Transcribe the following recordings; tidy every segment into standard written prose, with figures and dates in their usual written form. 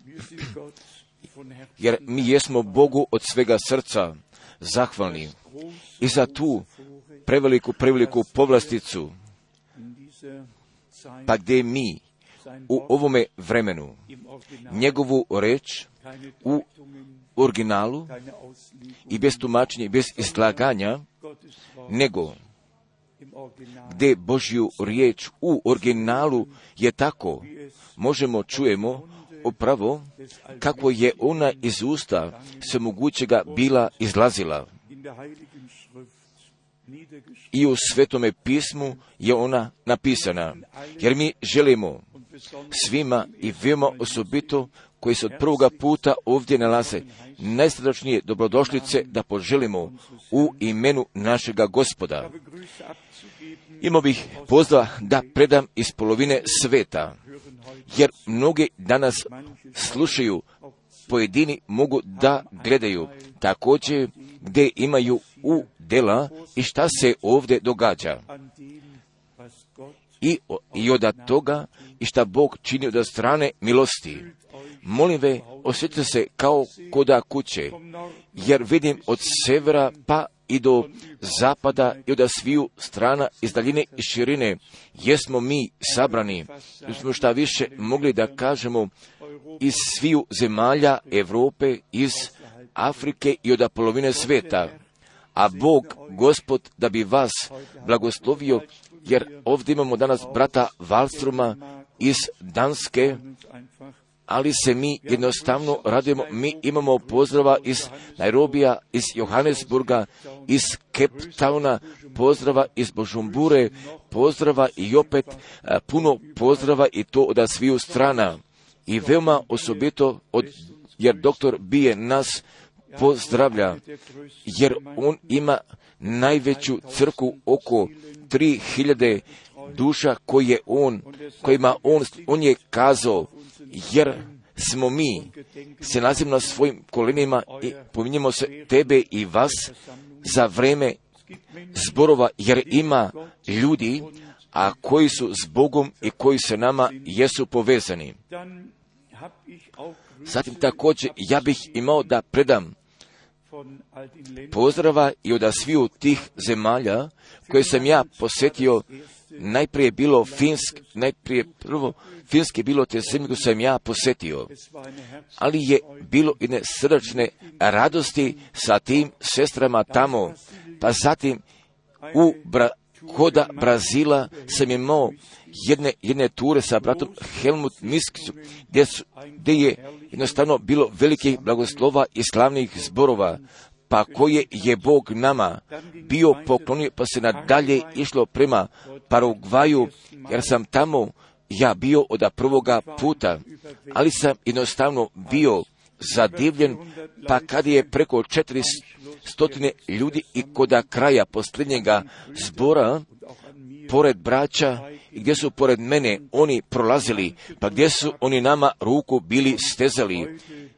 jer mi jesmo Bogu od svega srca zahvalni i za tu preveliku povlasticu, pa gdje mi u ovome vremenu njegovu reč u originalu i bez tumačenja i bez izlaganja, nego gdje Božju riječ u originalu je tako, čujemo upravo kako je ona iz usta svemogućega bila izlazila. I u Svetome pismu je ona napisana, jer mi želimo svima i veoma osobito koji se od prvoga puta ovdje nalaze najsrdačnije dobrodošlice da poželimo u imenu našega Gospoda. Imao bih pozdrav da predam iz polovine sveta, jer mnogi danas slušaju, pojedini mogu da gledaju također gdje imaju u dela i šta se ovdje događa. I od toga i šta Bog čini od strane milosti. Molim ve, osjećajte se kao koda kuće, jer vidim od severa pa i do zapada i od sviju strana iz daljine i širine jesmo mi sabrani, da smo šta više mogli da kažemo iz sviju zemalja Europe, iz Afrike i od polovine sveta. A Bog, Gospod, da bi vas blagoslovio, jer ovdje imamo danas brata Wallstroma iz Danske, ali se mi jednostavno radujemo, mi imamo pozdrava iz Nairobija, iz Johannesburga, iz Cape Towna, pozdrava iz Bujumbure, pozdrava i opet puno pozdrava i to od sviju strana. I veoma osobito jer doktor Bije nas pozdravlja, jer on ima najveću crkvu oko 3000 duša kojima on je kazao, jer smo mi se nalazimo na svojim kolenima i pominjemo se tebe i vas za vreme zborova, jer ima ljudi, a koji su s Bogom i koji se nama jesu povezani. Zatim također ja bih imao da predam pozdrava i od sviju tih zemalja koje sam ja posjetio. Najprije bilo Finske bilo te zemlje koje sam ja posjetio, ali je bilo jedne srdačne radosti sa tim sestrama tamo, pa zatim koda Brazila sam imao jedne ture sa bratom Helmut Miskcu, gdje je jednostavno bilo velikih blagoslova i slavnih zborova, pa koje je Bog nama bio poklonio, pa se nadalje išlo prema Paragvaju, jer sam tamo ja bio od prvoga puta, ali sam jednostavno bio zadivljen, pa kad je preko 400 ljudi i kod kraja posljednjega zbora, pored braća, i gdje su pored mene oni prolazili, pa gdje su oni nama ruku bili stezali,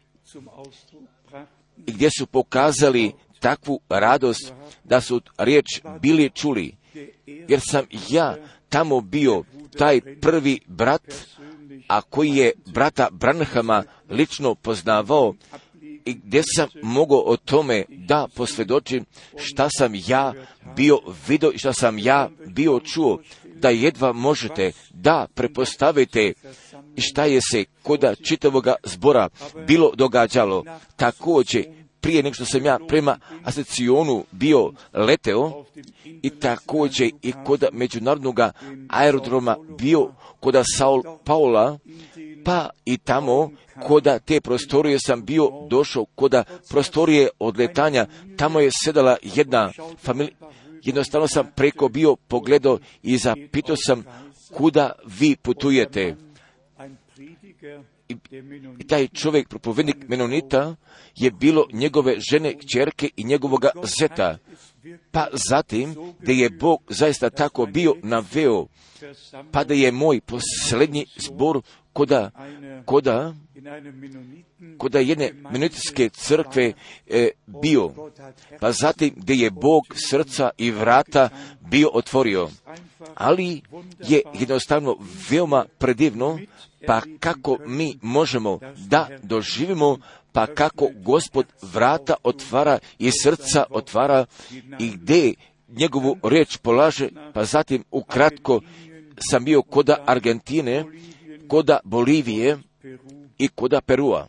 i gdje su pokazali takvu radost da su riječ bili čuli, jer sam ja tamo bio taj prvi brat, a koji je brata Branhama lično poznavao i gdje sam mogao o tome da posvjedočim šta sam ja bio vidio i šta sam ja bio čuo, da jedva možete da prepostavite šta je se kod čitavoga zbora bilo događalo. Također, prije nego što sam ja prema Asocionu bio leteo i također i kod međunarodnog aerodroma bio kod Sao Paula, pa i tamo kod te prostorije sam bio došao kod prostorije odletanja, tamo je sedala jedna familija, jednostavno sam preko bio pogledao i zapitao sam kuda vi putujete. I taj čovjek, propovednik Menonita, je bilo njegove žene, kćerke i njegovoga zeta. Pa zatim, da je Bog zaista tako bio naveo, pa da je moj posljednji zbor koda jedne menonitske crkve bio, pa zatim gdje je Bog srca i vrata bio otvorio. Ali je jednostavno veoma predivno, pa kako mi možemo da doživimo, pa kako Gospod vrata otvara i srca otvara i gdje njegovu riječ polaže, pa zatim ukratko sam bio koda Argentine, koda Bolivije i koda Perua.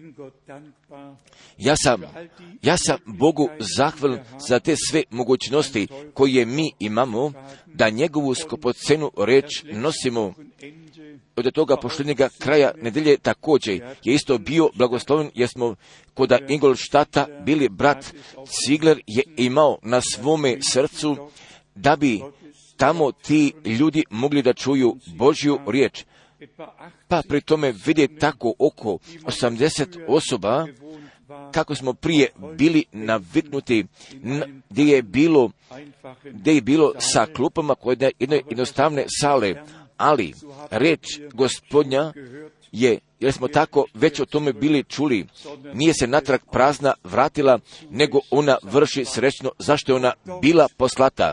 Ja sam Bogu zahvalan za te sve mogućnosti koje mi imamo, da njegovu skupocenu riječ nosimo. Od toga posljednjega kraja nedelje također je isto bio blagosloven, jer smo kod Ingolštata bili, brat Cigler je imao na svome srcu da bi tamo ti ljudi mogli da čuju Božju riječ. Pa pri tome vidje tako oko 80 osoba, kako smo prije bili naviknuti, gdje je bilo sa klupama koje jedne jednostavne sale, ali reč Gospodnja je, jer smo tako već o tome bili čuli, nije se natrag prazna vratila, nego ona vrši srećno, zašto je ona bila poslata.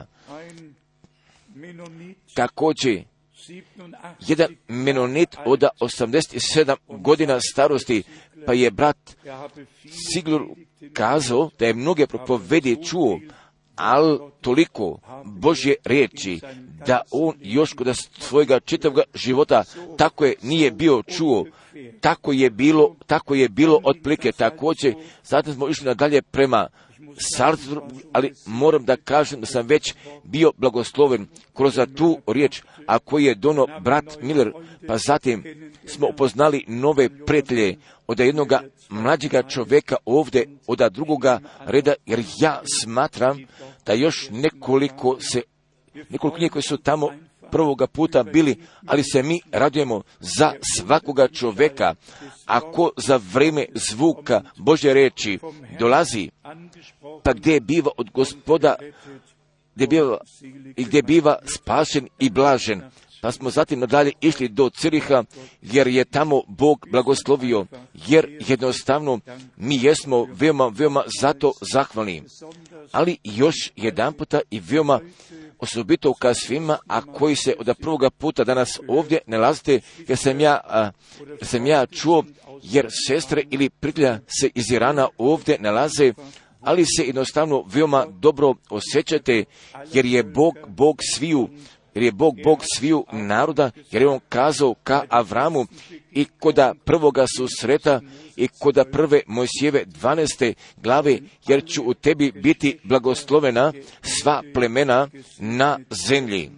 Također, jedan menonit od 87 godina starosti, pa je brat Cigler kazao da je mnoge propovedi čuo, ali toliko Božje riječi, da on još kod svojega čitavog života tako je nije bio čuo, tako je bilo otprilike. Također, zatim smo išli nadalje prema Salzburgu, ali moram da kažem da sam već bio blagosloven kroz tu riječ, a koji je dono brat Miller, pa zatim smo upoznali nove prijatelje od jednoga mlađega čovjeka ovdje, od drugoga reda, jer ja smatram da još nekoliko njih koji su tamo prvoga puta bili, ali se mi radujemo za svakoga čovjeka, ako za vrijeme zvuka Božje riječi dolazi, pa gdje biva od Gospoda, gdje biva spašen i blažen. Pa smo zatim nadalje išli do Ciriha, jer je tamo Bog blagoslovio, jer jednostavno mi jesmo veoma zato zahvalni. Ali još jedan puta i veoma osobito ka svima, a koji se od prvoga puta danas ovdje nalazite, jer sam ja čuo, jer sestre ili prijatelja se iz Irana ovdje nalaze, ali se jednostavno veoma dobro osjećate, jer je Bog sviju naroda, jer je on kazao ka Avramu i koda prvoga susreta i koda prve Mojsijeve 12. glave, jer ću u tebi biti blagoslovena sva plemena na zemlji.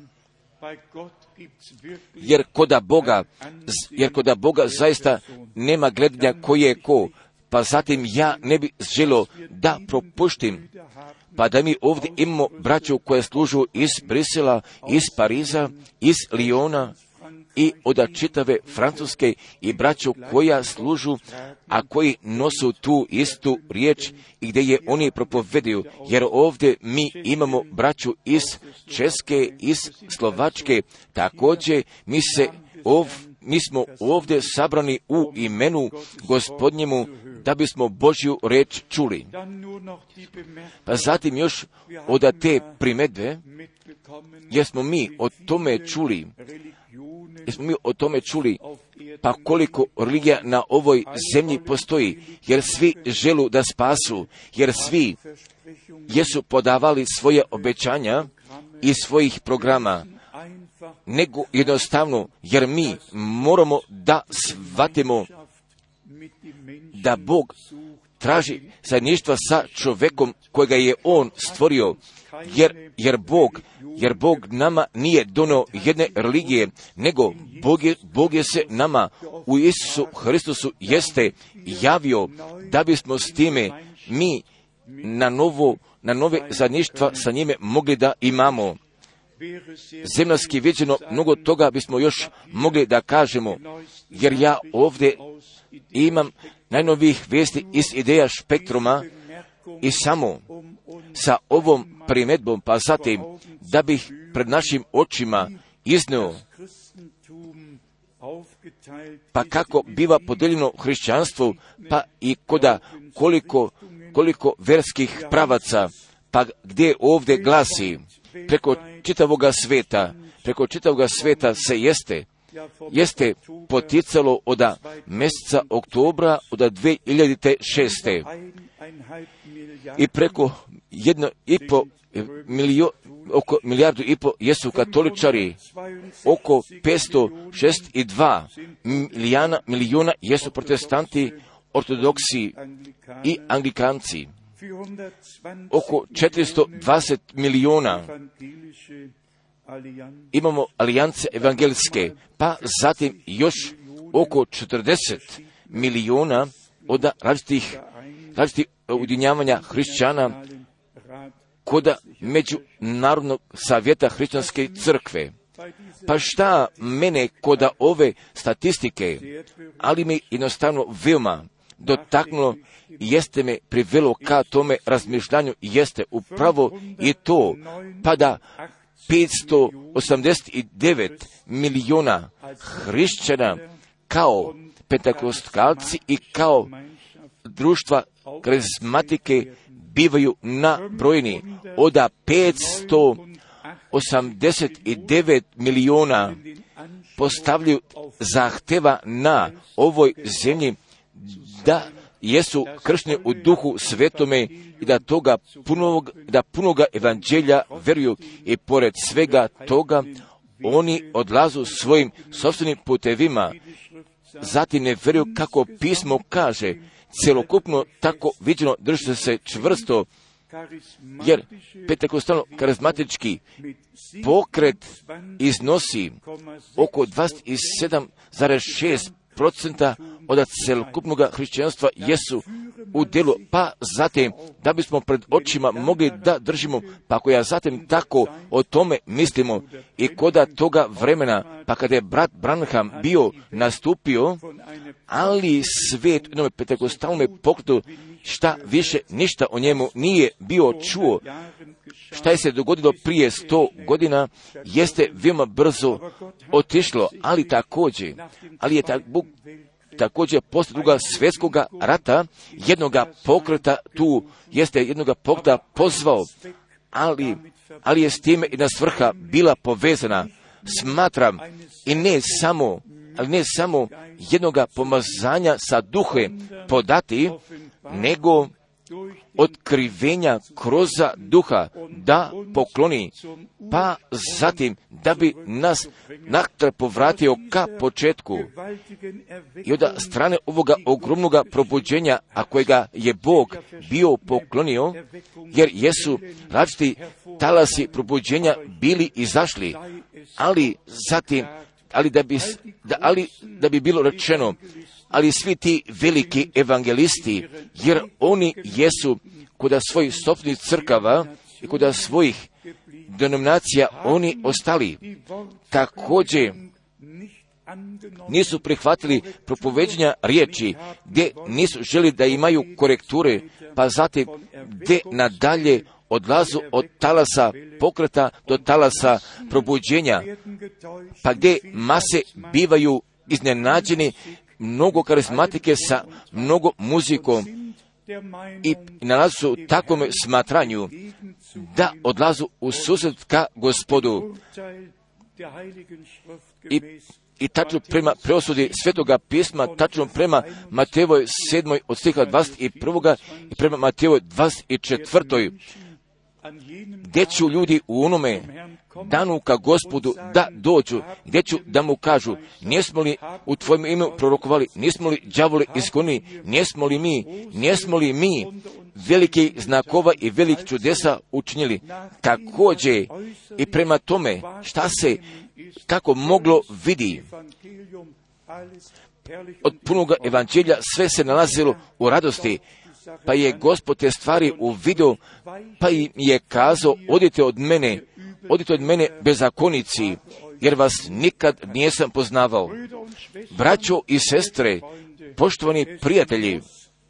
Jer koda Boga zaista nema gledanja koji je ko, pa zatim ja ne bi želio da propuštim, pa da mi ovdje imamo braću koje služu iz Brisela, iz Pariza, iz Liona i od čitave Francuske i braću koja služu, a koji nosu tu istu riječ i gdje je oni propovedaju, jer ovdje mi imamo braću iz Česke, iz Slovačke, također mi smo ovdje sabrani u imenu Gospodnjemu da bismo Božju riječ čuli. Pa zatim još od te primjedbe, jer smo mi o tome čuli, pa koliko religija na ovoj zemlji postoji, jer svi želu da spasu, jer svi jesu podavali svoje obećanja iz svojih programa, nego jednostavno, jer mi moramo da shvatimo da Bog traži zajedništva sa čovjekom kojega je On stvorio, jer Bog nama nije donio jedne religije, nego Bog je se nama u Isusu Hristusu jeste javio, da bismo s time mi na nove zajedništva sa njime mogli da imamo. Zemljski viđeno, mnogo toga bismo još mogli da kažemo, jer ja ovdje imam najnovijih vijesti iz Ideja Spektruma i samo sa ovom primjedbom, pa zatim da bih pred našim očima izneo, pa kako biva podeljeno hrišćanstvo, pa i koliko verskih pravaca, pa gdje ovdje glasi preko čitavoga sveta se jeste, jeste poticalo od mjeseca oktobra od 2006. I preko 1,5 oko 1,5 milijardu jesu katoličari, oko 562 milijuna jesu protestanti, ortodoksi i anglikanci, oko 420 milijuna imamo alijance evangelske, pa zatim još oko 40 milijuna od različitih ujedinjavanja hrišćana kod Međunarodnog savjeta hrišćanske crkve. Pa šta mene kod ove statistike, ali me jednostavno veoma dotaknulo, jeste me privelo ka tome razmišljanju, jeste upravo i to, pa da 589 milijuna hrišćana kao pentakostalci i kao društva karizmatike bivaju nabrojeni od 589 milijuna postavljaju zahteva na ovoj zemlji da jesu kršteni u Duhu Svetome i da punoga evanđelja veruju, i pored svega toga oni odlazu svojim sopstvenim putevima, zatim ne veruju kako pismo kaže, celokupno tako viđeno drže se čvrsto, jer pentekostalno karizmatički pokret iznosi oko 27,6% od celokupnog hrišćanstva jesu u delu, pa zatim da bismo pred očima mogli da držimo, pa ako ja zatim tako o tome mislimo i koda toga vremena, pa kada je brat Branham bio nastupio, ali svijet u jednom pentekostalnom pokretu šta više ništa o njemu nije bio čuo. Šta je se dogodilo prije 100 godina jeste veoma brzo otišlo, ali je također posle Drugog svjetskog rata jednoga pokreta pozvao, ali je s time jedna svrha bila povezana. Smatram i ne samo jednoga pomazanja sa duhem podati, nego otkrivenja kroz duha da pokloni, pa zatim da bi nas natrag povratio ka početku. I od strane ovoga ogromnog probuđenja, a kojega je Bog bio poklonio, jer jesu različiti talasi probuđenja bili izašli, ali da bi bilo rečeno, ali svi ti veliki evangelisti, jer oni jesu kod svojih sopstvenih crkava i kod svojih denominacija oni ostali, također nisu prihvatili propoveđenja riječi, gdje nisu želi da imaju korekture, pa zatim gdje nadalje odlazu od talasa pokreta do talasa probuđenja, pa gdje mase bivaju iznenađeni, mnogo karizmatike sa mnogo muzikom i nalazu se u takvom smatranju da odlazu u susret ka Gospodu. I tačno prema preosudi Svetoga pisma, tačno prema Matejevoj 7. od stiha 21. i prema Matejevoj 24. gdje ću ljudi u onome danu ka Gospodu da dođu, gdje ću da mu kažu, nismo li u tvojom imenu prorokovali, nismo li đavole izgonili, nismo li mi veliki znakova i velikih čudesa učinili. Također i prema tome šta se kako moglo vidi od punog evanđelja, sve se nalazilo u radosti, pa je Gospod te stvari uvidio, pa im je kazao, odite od mene bezakonici, jer vas nikad nisam poznavao. Braćo i sestre, poštovani prijatelji,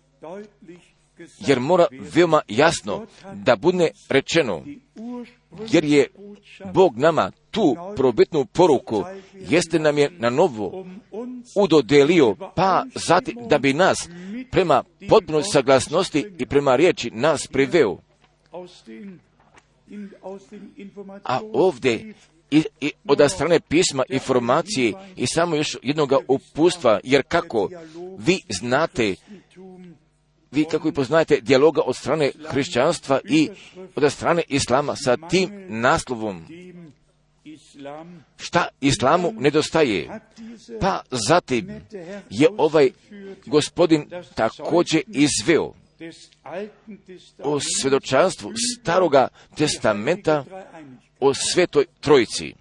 jer mora veoma jasno da bude rečeno, jer je Bog nama tu probitnu poruku, jeste nam je na novo udodelio, pa zatim da bi nas prema potpunoj saglasnosti i prema riječi nas priveo. A ovdje i od strane pisma, informacije i samo još jednog upustva, jer kako vi znate, vi kako i poznajete dijaloga od strane hrišćanstva i od strane islama sa tim naslovom, šta islamu nedostaje. Pa zatim je ovaj gospodin također izveo o svjedočanstvu Staroga testamenta o Svetoj Trojici,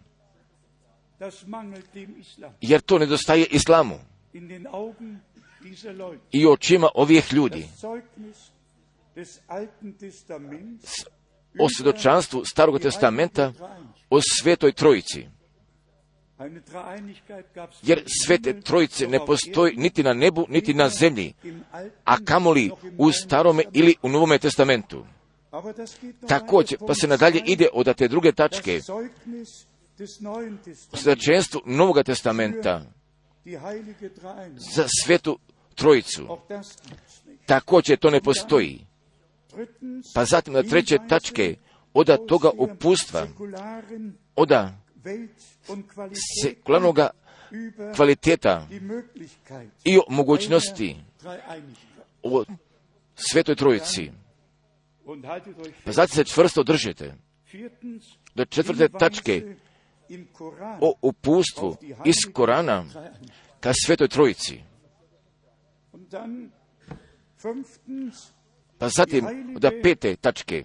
jer to nedostaje islamu. I očima ovih ljudi o svjedočanstvu Starog testamenta o Svetoj Trojici, jer Svete Trojice ne postoji niti na nebu, niti na zemlji, a kamoli u Starome ili u Novome testamentu. Također, pa se nadalje ide od te druge tačke, o svjedočanstvu Novoga testamenta za Svetu Trojicu. Također to ne postoji. Pa zatim na treće tačke, od toga upustva, od sekularnoga kvaliteta i o mogućnosti o Svetoj Trojici. Pa zatim se čvrsto držite do četvrte tačke o upustvu iz Korana ka Svetoj Trojici. Pa zatim od pete tačke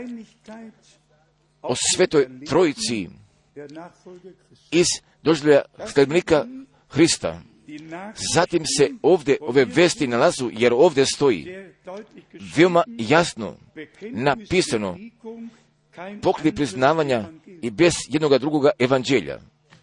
o Svetoj Trojici iz doživljaja sledbenika Hrista. Zatim se ovdje ove vesti nalazu, jer ovdje stoji veoma jasno napisano poklon priznavanja i bez jednoga drugoga evanđelja.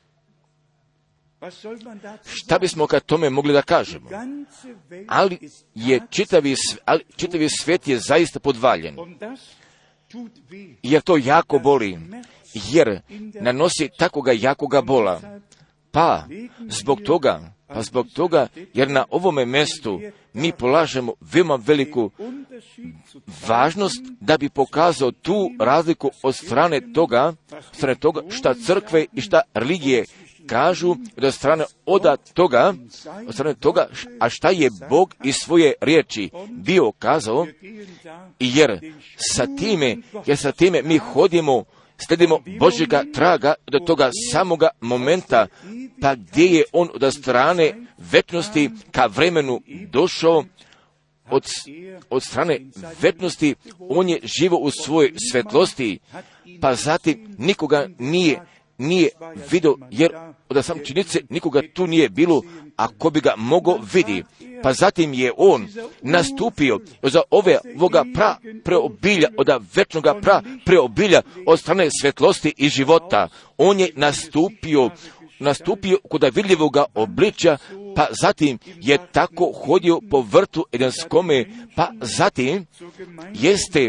Šta bismo kad tome mogli da kažemo? Ali je čitavi svijet je zaista podvaljen. Jer to jako boli, jer nanosi takoga jakoga bola. Pa zbog toga, jer na ovome mjestu mi polažemo veoma veliku važnost da bi pokazao tu razliku od strane toga šta crkve i šta religije kažu, od strane toga, a šta je Bog iz svoje riječi bio kazao, jer sa time mi slijedimo Božjega traga do toga samoga momenta, pa gdje je on od strane večnosti ka vremenu došao, od strane večnosti on je živo u svojoj svetlosti, pa zatim nikoga nije vidio, jer od sam činjenice nikoga tu nije bilo, a ko bi ga mogao vidi. Pa zatim je on nastupio za ovoga preobilja, od večnoga preobilja, od strane svetlosti i života. On je nastupio kod vidljivoga obličja, pa zatim je tako hodio po vrtu Edenskome, pa zatim jeste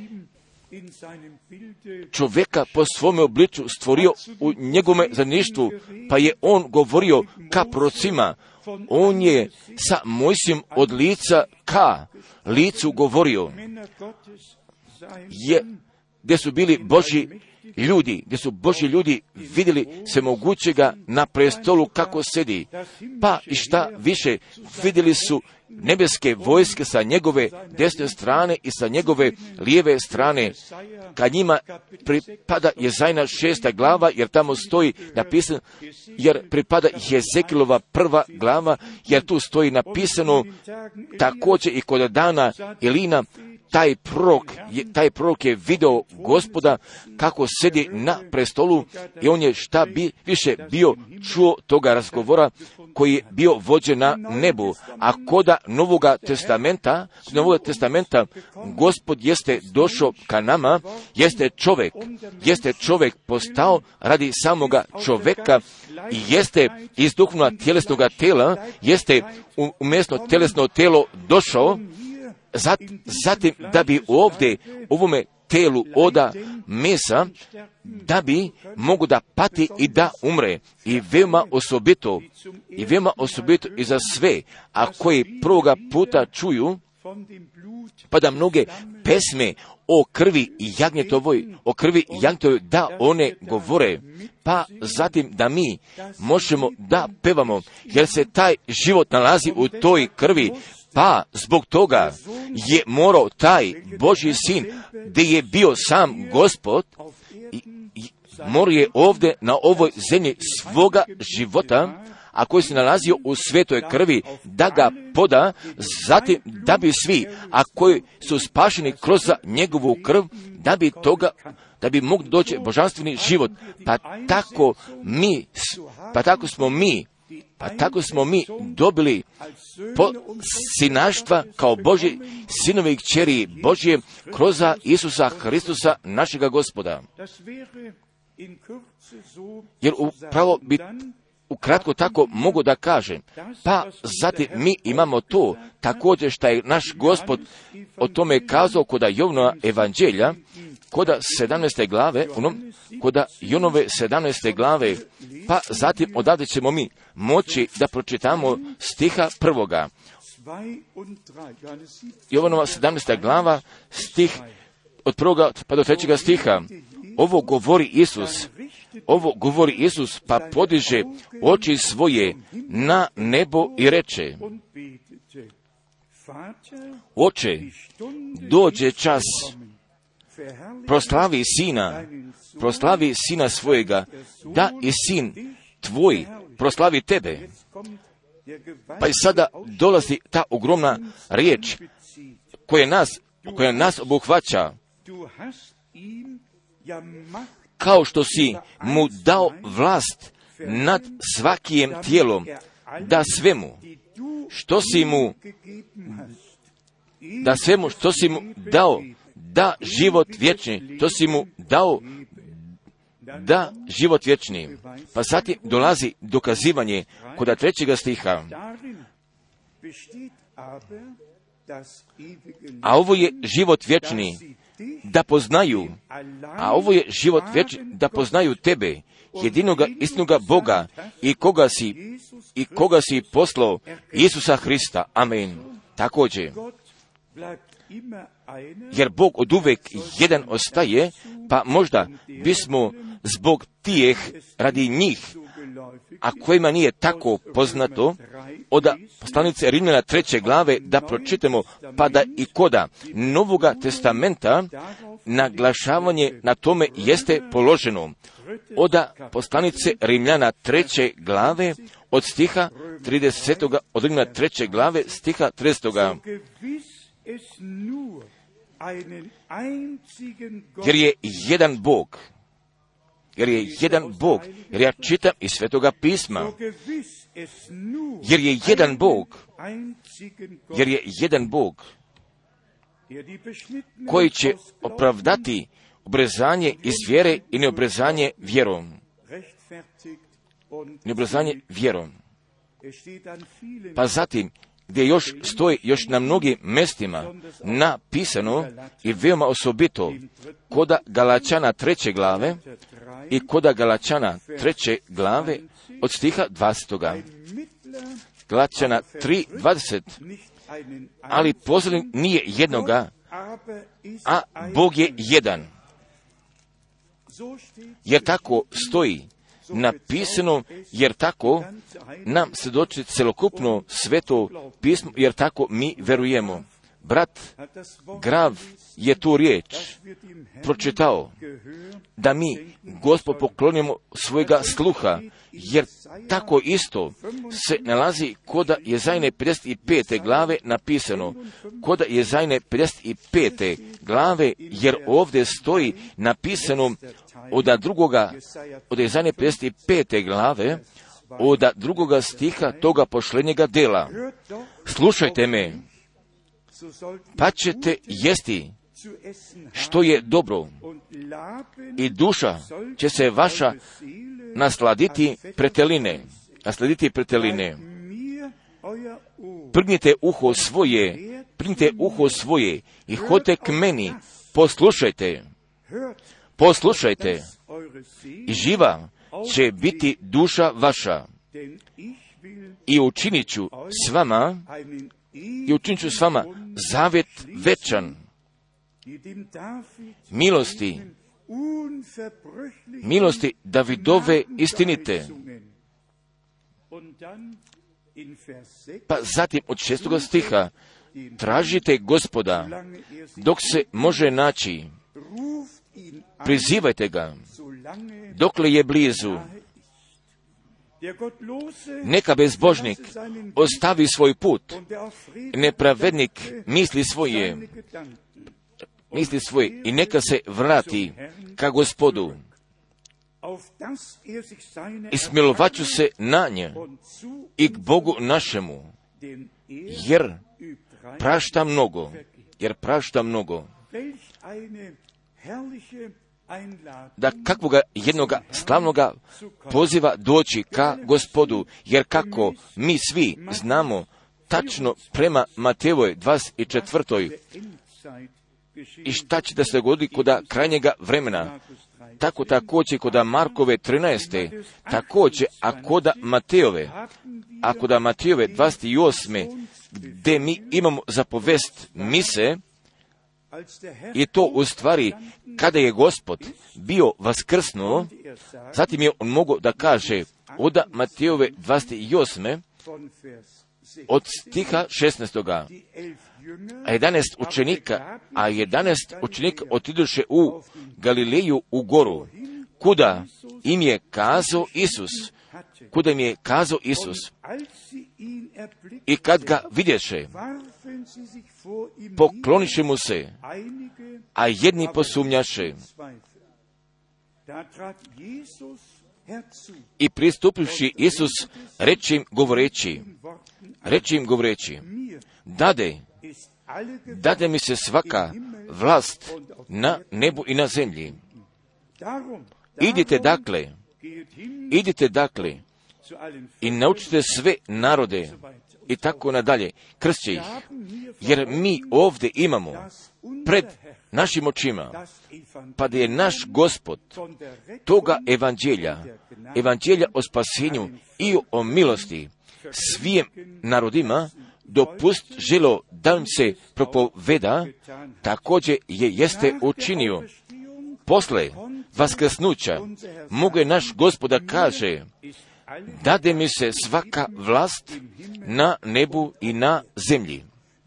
čovjeka po svome obliču stvorio u njegovome zajedništvu, pa je on govorio ka prorocima. On je sa Mojsijem od lica ka licu govorio, gdje su bili Božji ljudi vidjeli se mogućega na prestolu kako sedi. Pa i šta više, vidjeli su nebeske vojske sa njegove desne strane i sa njegove lijeve strane. Kad njima pripada Jezajna 6. glava, jer tamo stoji napisano, jer pripada Jezekilova 1. glava, jer tu stoji napisano također i kod dana Elina, taj prorok je video Gospoda kako sedi na prestolu i on je šta više bio čuo toga razgovora koji je bio vođen na nebu. A koda Novoga testamenta Gospod jeste došao ka nama, jeste čovjek postao radi samoga čovjeka i jeste iz duhovnog tjelesnoga tela, jeste umjesto tjelesno telo došao, zatim da bi ovdje ovome telu oda mesa, da bi mogu da pati i da umre. I veoma osobito i za sve, a koji prvoga puta čuju, pa da mnoge pesme o krvi jagnjetovoj, da one govore, pa zatim da mi možemo da pevamo, jer se taj život nalazi u toj krvi, pa zbog toga je morao taj Božji sin, gdje je bio sam Gospod, morao je ovdje na ovoj zemlji svoga života, a koji se nalazio u svetoj krvi, da ga poda, zatim da bi svi, a koji su spašeni kroz njegovu krv, da bi mogli doći božanstveni život. Pa tako smo mi dobili sinaštva kao Božji sinovi i kćeri Božje kroz Isusa Hristusa našega Gospoda. Jer upravo bi ukratko tako mogu da kažem, pa zatim mi imamo to također što je naš Gospod o tome kazao kod Jovnova evanđelja, kod 17. glave, kod Jonove 17. glave, pa zatim odavde ćemo mi moći da pročitamo stiha 1. Jovanova 17. glava, stih od 1. pa do 3. stiha. Ovo govori Isus, pa podiže oči svoje na nebo i reče: Oče, dođe čas, proslavi sina svojega, da i sin tvoj proslavi tebe. Pa i sada dolazi ta ogromna riječ koja nas obuhvaća. Kao što si mu dao vlast nad svakim tijelom, da svemu što si mu dao, da život vječni, to si mu dao, da život vječni. Pa zatim dolazi dokazivanje kod 3. stiha. A ovo je život vječni, da poznaju, tebe, jedinoga istinoga Boga i koga si poslao, Isusa Hrista. Amen. Također, jer Bog oduvek jedan ostaje, pa možda bismo zbog tijeh radi njih, a kojima nije tako poznato, od poslanice Rimljana 3. glave da pročitamo, pa da i koda Novoga testamenta naglašavanje na tome jeste položeno. Od poslanice Rimljana 3. glave od stiha 30. od Rimljana 3. glave stiha 30. Jer je jedan Bog, jer ja čitam iz Svetoga pisma, jer je jedan Bog, koji će opravdati obrezanje iz vjere i neobrezanje vjerom. Pa zatim, gdje još stoji na mnogim mjestima napisano i veoma osobito koda Galačana 3. glave i koda Galačana 3. glave od stiha 20. Galačana 3.20. Ali posrednik nije jednoga, a Bog je jedan. Jer tako stoji napisano, jer tako nam se doći celokupno sveto pismo, jer tako mi verujemo. Brat Grav je tu riječ pročitao, da mi Gospod poklonimo svojega sluha, jer tako isto se nalazi koda Jezajne 55. glave napisano, koda Jezajne 55. glave, jer ovdje stoji napisano od Jezajne 55. glave, od 2. stiha toga pošlenjega dela. Slušajte me, pa ćete jesti što je dobro i duša će se vaša nasladiti preteline. Prignite uho svoje i hodite k meni, poslušajte i živa će biti duša vaša i učinit ću s vama zavjet večan. milosti Davidove istinite. Pa zatim od 6. stiha, tražite Gospoda dok se može naći, prizivajte ga dokle je blizu. Neka bezbožnik ostavi svoj put, nepravednik misli svoje i neka se vrati ka Gospodu. I smilovat ću se na nje i k Bogu našemu, jer prašta mnogo. Da kakvoga jednoga slavnoga poziva doći ka Gospodu, jer kako mi svi znamo tačno prema Matejevoj 24. i šta će da se dogodi koda krajnjega vremena, tako također koda Markove 13. također, a koda Matejove 28. gdje mi imamo zapovest mise, je to u stvari kada je Gospod bio vaskrsnuo, zatim je on mogao da kaže od Matejove 28. od stiha 16. A 11 učenika otiduše u Galileju u goru, kuda im je kazao Isus. I kad ga vidješe, pokloniše mu se, a jedni posumnjaše. I pristupivši Isus, reči im govoreći, dade mi se svaka vlast na nebu i na zemlji. Idite dakle i naučite sve narode i tako nadalje, kršće ih, jer mi ovdje imamo pred našim očima, pa da je naš Gospod toga evanđelja o spasenju i o milosti svim narodima želo da im se propoveda, također jeste učinio. Posle vaskrsnuća mogu je naš Gospoda kaže, dade mi se svaka vlast na nebu i na zemlji.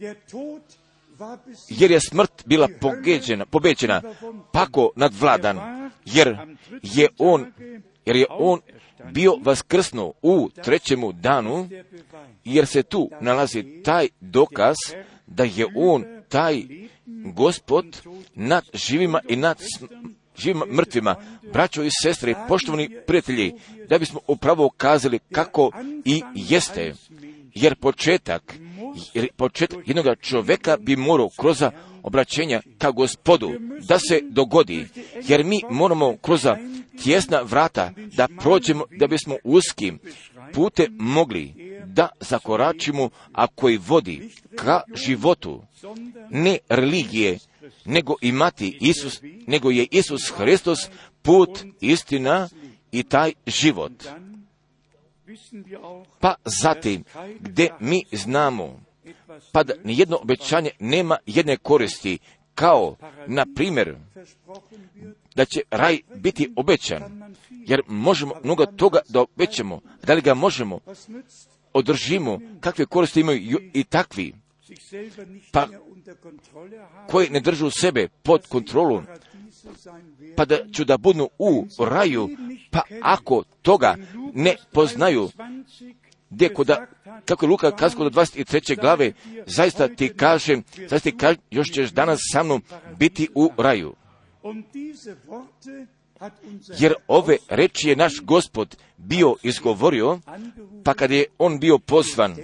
Jer je smrt bila pobeđena, pako nadvladan, jer je on bio vaskrsnuo u 3. danu, jer se tu nalazi taj dokaz da je on, taj Gospod, nad živima i nad živima mrtvima. Braćo i sestre, poštovani prijatelji, da bismo upravo kazali kako i jeste, jer početak jednog čovjeka bi morao kroz obraćenja ka Gospodu da se dogodi, jer mi moramo kroz tjesna vrata da prođemo, da bismo uskim putem mogli da zakoračimo, a koji vodi ka životu, ne religije, nego je Isus Hristos put, istina i taj život. Pa zatim, gdje mi znamo, pa da nijedno obećanje nema jedne koristi, kao, na primjer, da će raj biti obećan, jer možemo mnogo toga da obećamo, da li ga možemo, održimo, kakve koristi imaju i takvi, pa koji ne držu sebe pod kontrolom, pa da ću da budu u raju, pa ako toga ne poznaju, kako je Luka kazao do 23. glave, zaista ti kažem, još ćeš danas sa mnom biti u raju. Jer ove reči je naš Gospod bio izgovorio, pa kad je on bio pozvan,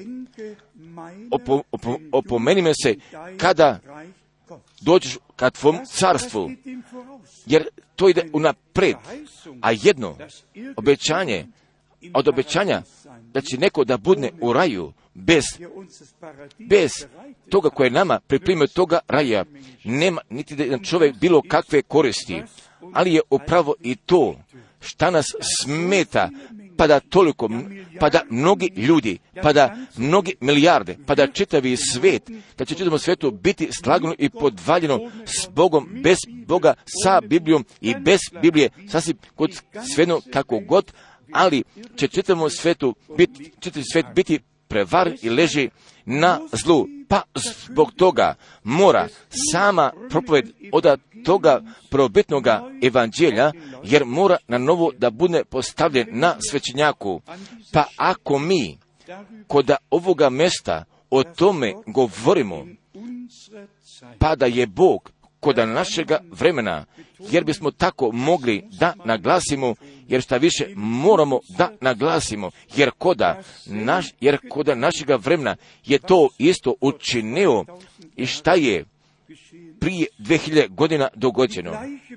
opomeni me se kada dođeš ka tvom carstvu, jer to ide unapred, a jedno obećanje, od obećanja da će neko da budne u raju bez toga koje nama pripremio toga raja, nema niti da čovjek bilo kakve koristi, ali je upravo i to šta nas smeta, pa da toliko, pa da mnogi ljudi, pa da mnogi milijarde, pa da čitavi svijet, da će čitavom svijetu biti slagano i podvaljeno s Bogom, bez Boga, sa Biblijom i bez Biblije, sasvim kod svejedno kako god, ali će čitavom svijetu čitavi svijet biti prevaren i leži na zlu. Pa zbog toga mora sama propoved od toga probitnoga evanđelja, jer mora na novo da bude postavljen na svećenjaku. Pa ako mi kod ovoga mjesta o tome govorimo, pa da je Bog kod našega vremena, jer bismo tako mogli da naglasimo, jer šta više moramo da naglasimo, jer kod našega vremena je to isto učinio i šta je prije 2000 godina dogođeno.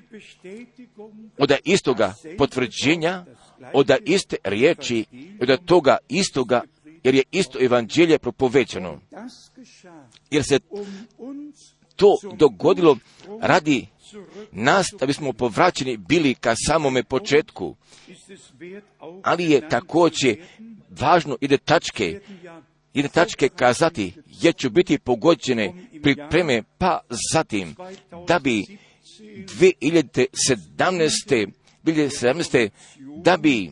Od istoga potvrđenja, od iste riječi, od toga istoga, jer je isto evanđelje propovećeno. Jer se to dogodilo radi nas, da bismo povraćeni bili ka samome početku. Ali je također važno jedne tačke kazati, jer ću biti pogođene pripreme, pa zatim, da bi 2017. da bi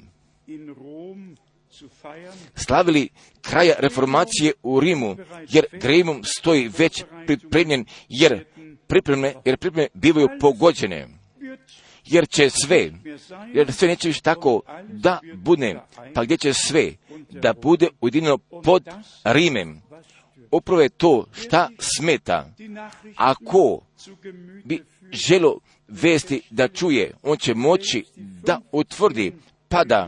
slavili kraja reformacije u Rimu, jer Rimom stoji već pripremljen, jer pripreme bivaju pogođene. Jer sve neće više tako da bude, pa gdje će sve da bude ujedinjeno pod Rimem. Upravo je to šta smeta. Ako bi želo vesti da čuje, on će moći da utvrdi, pa da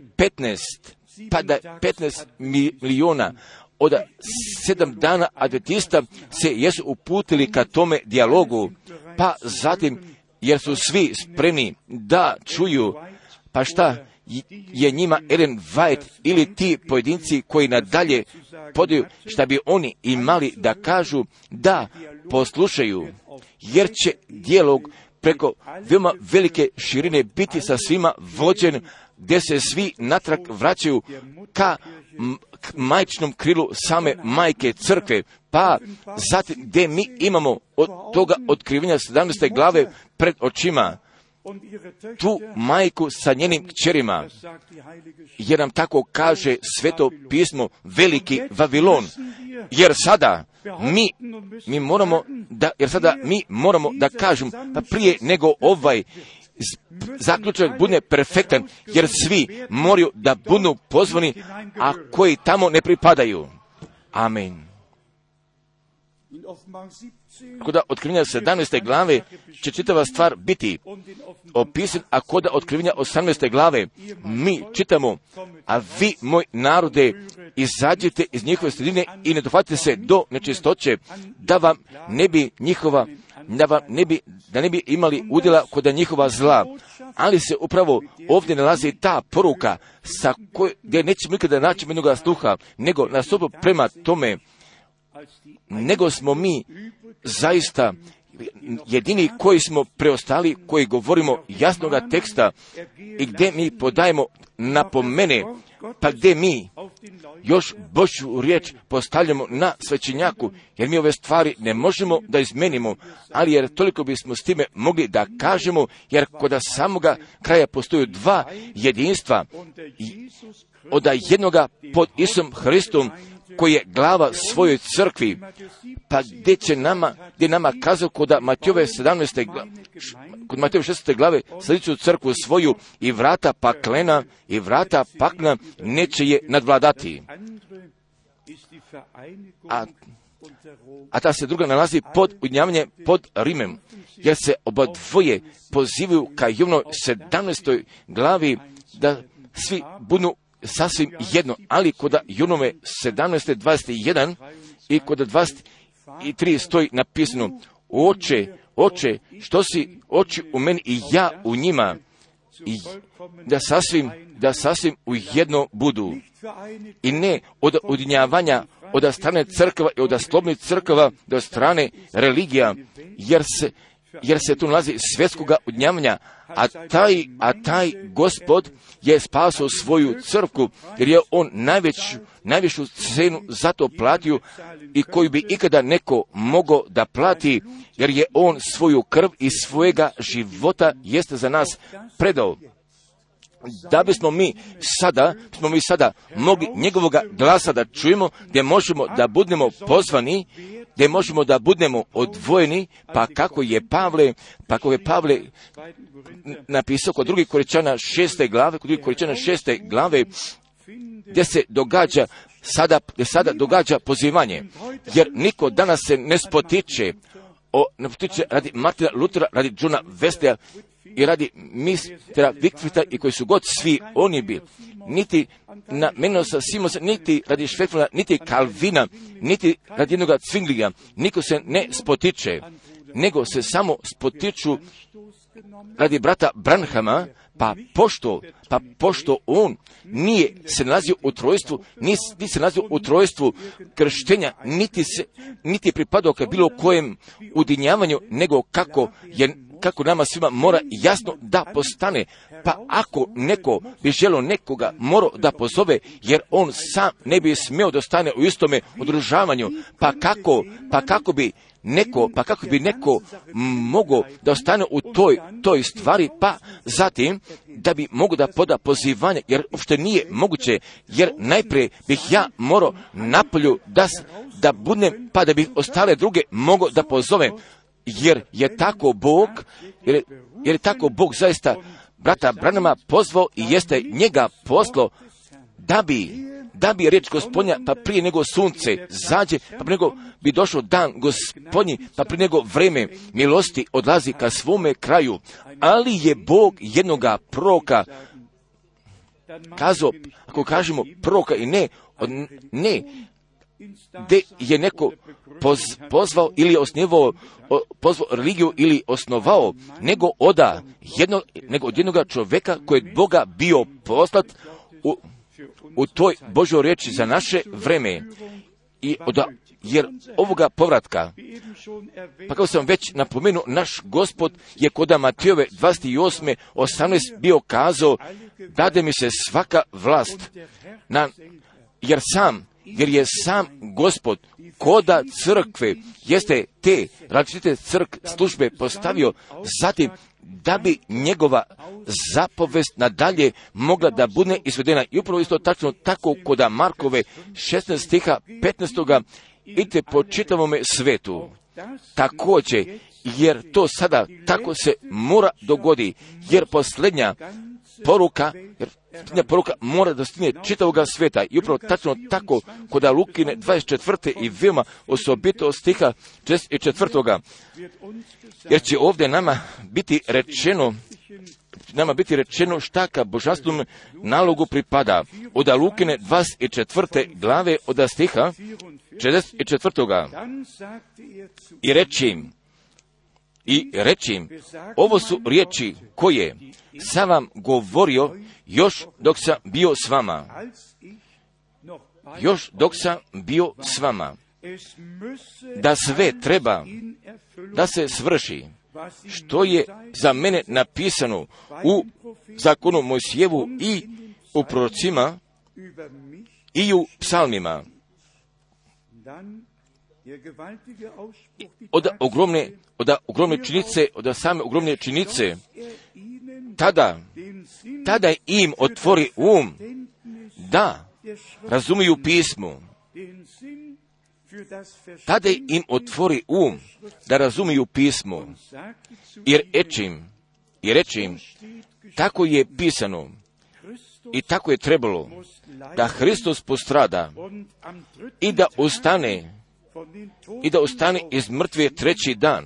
15 miliona od 7 dana adventista se jesu uputili ka tome dijalogu, pa zatim, jer su svi spremni da čuju, pa šta je njima Ellen White ili ti pojedinci koji nadalje podaju, šta bi oni imali da kažu, da poslušaju, jer će dijalog preko veoma velike širine biti sa svima vođen, gdje se svi natrag vraćaju ka majčinom krilu same majke crkve, pa zatim gdje mi imamo od toga otkrivenja 17. glave pred očima tu majku sa njenim kćerima, jer nam tako kaže Sveto pismo, veliki Vavilon, jer sada mi moramo da kažem, pa prije nego ovaj zaključak bude perfektan, jer svi moraju da budu pozvani, a koji tamo ne pripadaju. Amen. Kod otkrivenja 17. glave će čitava stvar biti opisan, a kod otkrivenja 18. glave mi čitamo, a vi, moj narode, izađite iz njihove sredine i ne dohvatite se do nečistoće, da ne bi imali udjela kod njihova zla. Ali se upravo ovdje nalazi ta poruka gdje nećemo nikada naći jednoga sluha, nego nasuprot prema tome, nego smo mi zaista jedini koji smo preostali, koji govorimo jasnoga teksta i gdje mi podajemo napomene, pa gdje mi još Božju riječ postavljamo na svećenjaku, jer mi ove stvari ne možemo da izmenimo, ali jer toliko bismo s time mogli da kažemo, jer kod samoga kraja postoju dva jedinstva, od jednoga pod Isusom Hristom, koji je glava svojoj crkvi, pa gdje nama kazao kod Matejove 16. glave, sljedeću crkvu svoju i vrata paklena i vrata pakna neće je nadvladati. A ta se druga nalazi pod ujedinjavanje pod Rimem, jer se oba dvoje pozivaju ka Jovnovoj 17. glavi da svi budu sasvim jedno, ali kod Jovnove 17.21 i kod 23 stoji napisano: Oče, što si oči u meni i ja u njima, i da sasvim u jedno budu. I ne od ujedinjavanja od strane crkva i od slobodnih crkava do strane religija, jer se tu nalazi svjetskoga udnjavanja, a taj Gospod je spasao svoju crkvu, jer je on najvišu cenu za to platio i koju bi ikada neko mogao da plati, jer je on svoju krv i svojega života jeste za nas predao. Da bismo mi sada mogli njegovoga glasa da čujemo, gdje možemo da budemo pozvani, gdje možemo da budemo odvojeni, pa kako je Pavle napisao kod 2. Korinćana 6. glave, gdje se sada događa pozivanje, jer niko danas se ne spotiče radi Martina Lutera, radi Johna Wesleya i radi mistera Wycliffea i koji su god svi oni bili, niti na Menosa Simonsa, niti radi Schwefela, niti Calvina, niti radi jednoga Zwingliga, niko se ne spotiče, nego se samo spotiču radi brata Branhama, pa pošto on nije se nalazio u trojstvu, niti se nalazio u trojstvu krštenja, niti je pripadao ka bilo kojem udinjavanju, nego kako nama svima mora jasno da postane. Pa ako neko bi želio nekoga morao da pozove, jer on sam ne bi smio da stane u istome udružavanju, pa kako bi neko mogao da ostane u toj stvari, pa zatim da bi mogo da poda pozivanje, jer uopšte nije moguće, jer najprije bih ja morao napolju da budem, pa da bih ostale druge mogao da pozovem, jer je tako Bog zaista brata Branhama pozvao i jeste njega poslao da bi riječ Gospodnja, pa prije nego sunce zađe, pa prije nego bi došao dan Gospodnji, pa prije nego vreme milosti odlazi ka svome kraju. Ali je Bog jednoga proroka kazao, ako kažemo proroka i ne, gdje je neko pozvao ili pozvao religiju ili osnovao, nego od jednoga čovjeka koji je Boga bio poslat u toj Božoj riječi za naše vreme. Jer ovoga povratka, pa kao sam već napomenuo, naš Gospod je kod Matejove 28:18 bio kazao, dade mi se svaka vlast, jer je sam Gospod koda crkve, jeste te različite službe postavio, zatim da bi njegova zapovest nadalje mogla da bude izvedena. I upravo isto tačno tako koda Markove 16 stiha 15. idite po čitavome svetu. Također, jer to sada tako se mora dogodi, jer posljednja poruka mora da stigne čitavoga sveta. I upravo tačno tako kod Lukine 24. i veoma osobito stiha 4. Jer će ovdje nama biti rečeno šta ka božanstvenom nalogu pripada. Od Lukine 24. glave od stiha 44. I reći im, ovo su riječi koje sam vam govorio još dok sam bio s vama. Da sve treba da se svrši, što je za mene napisano u zakonu Mojsijevu i u prorocima i u psalmima. Od same ogromne činjenice, tada im otvori da razumiju pismo. Tada im otvori da razumiju pismo. I reći im, tako je pisano i tako je trebalo da Hristos postrada i da ustane iz mrtve treći dan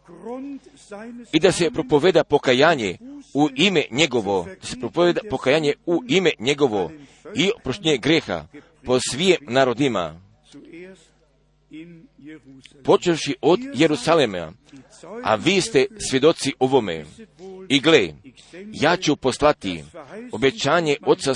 i da se propoveda pokajanje u ime njegovo, i oproštenje greha po svim narodima, počevši od Jerusalema, a vi ste svjedoci ovome. I gle, ja ću poslati obećanje Oca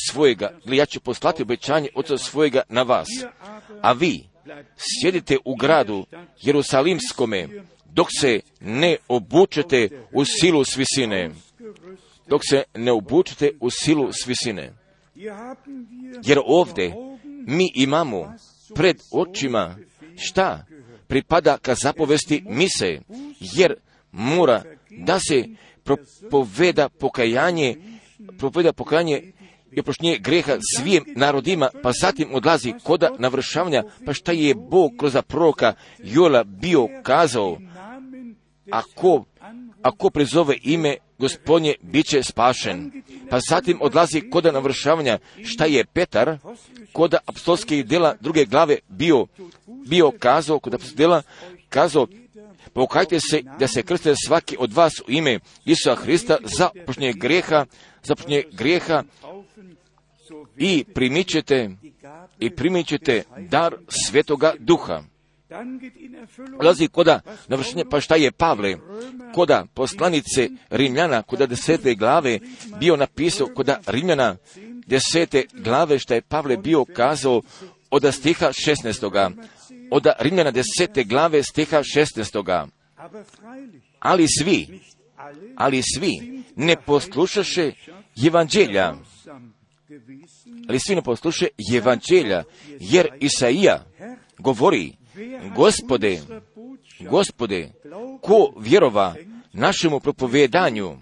svojega na vas, a vi sjedite u gradu Jerusalimskome, dok se ne obučete u silu s visine. Dok se ne obučete u silu s visine. Jer ovdje mi imamo pred očima šta pripada ka zapovesti mise, jer mora da se propoveda pokajanje i oproštenje greha svim narodima, pa zatim odlazi koda navršavanja, pa šta je Bog kroz proroka Joela bio kazao, ako prizove ime Gospodnje, bit će spašen. Pa zatim odlazi koda navršavanja, šta je Petar koda apostolskih djela 2. glave bio kazao, kod apostolskih djela kazao, pokajte se da se krste svaki od vas u ime Isusa Hrista za oproštenje grijeha i primit ćete dar Svetoga Duha. Ulazi koda navršenja, pa šta je Pavle koda poslanice Rimljana, koda 10. glave bio napisao, koda Rimljana 10. glave šta je Pavle bio kazao od stiha 16. Od Rimljana 10. glave stiha 16. Ali svi ne poslušaše evanđelja. Jer Isaija govori, Gospode, ko vjerova našemu propovedanju?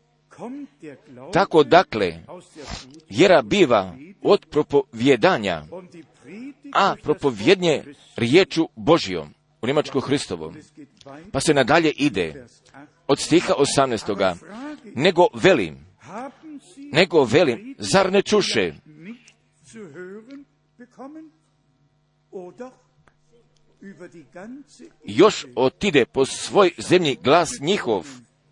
Tako dakle, vjera biva od propovjedanja, a propovjednje riječu Božjom, u Njemačku Hristovom. Pa se nadalje ide, od stiha 18. Nego velim, zar ne čuše? Još otide po svoj zemlji glas njihov.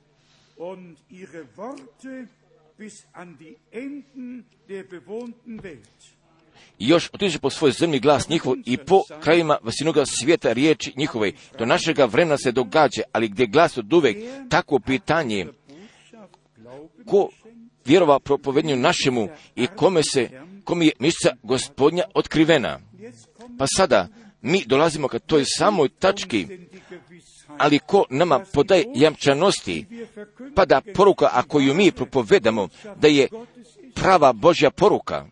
Još otiđe po svojoj zemlji glas njihov i po krajima vasinoga svijeta riječi njihove. Do našega vremena se događa, ali gdje glas od uvek, tako pitanje, ko vjerova propovednju našemu i kome je mišća Gospodnja otkrivena. Pa sada mi dolazimo ka toj samoj tački, ali ko nama podaje jamčanosti, pa da poruka, ako ju mi propovedamo, da je prava Božja poruka,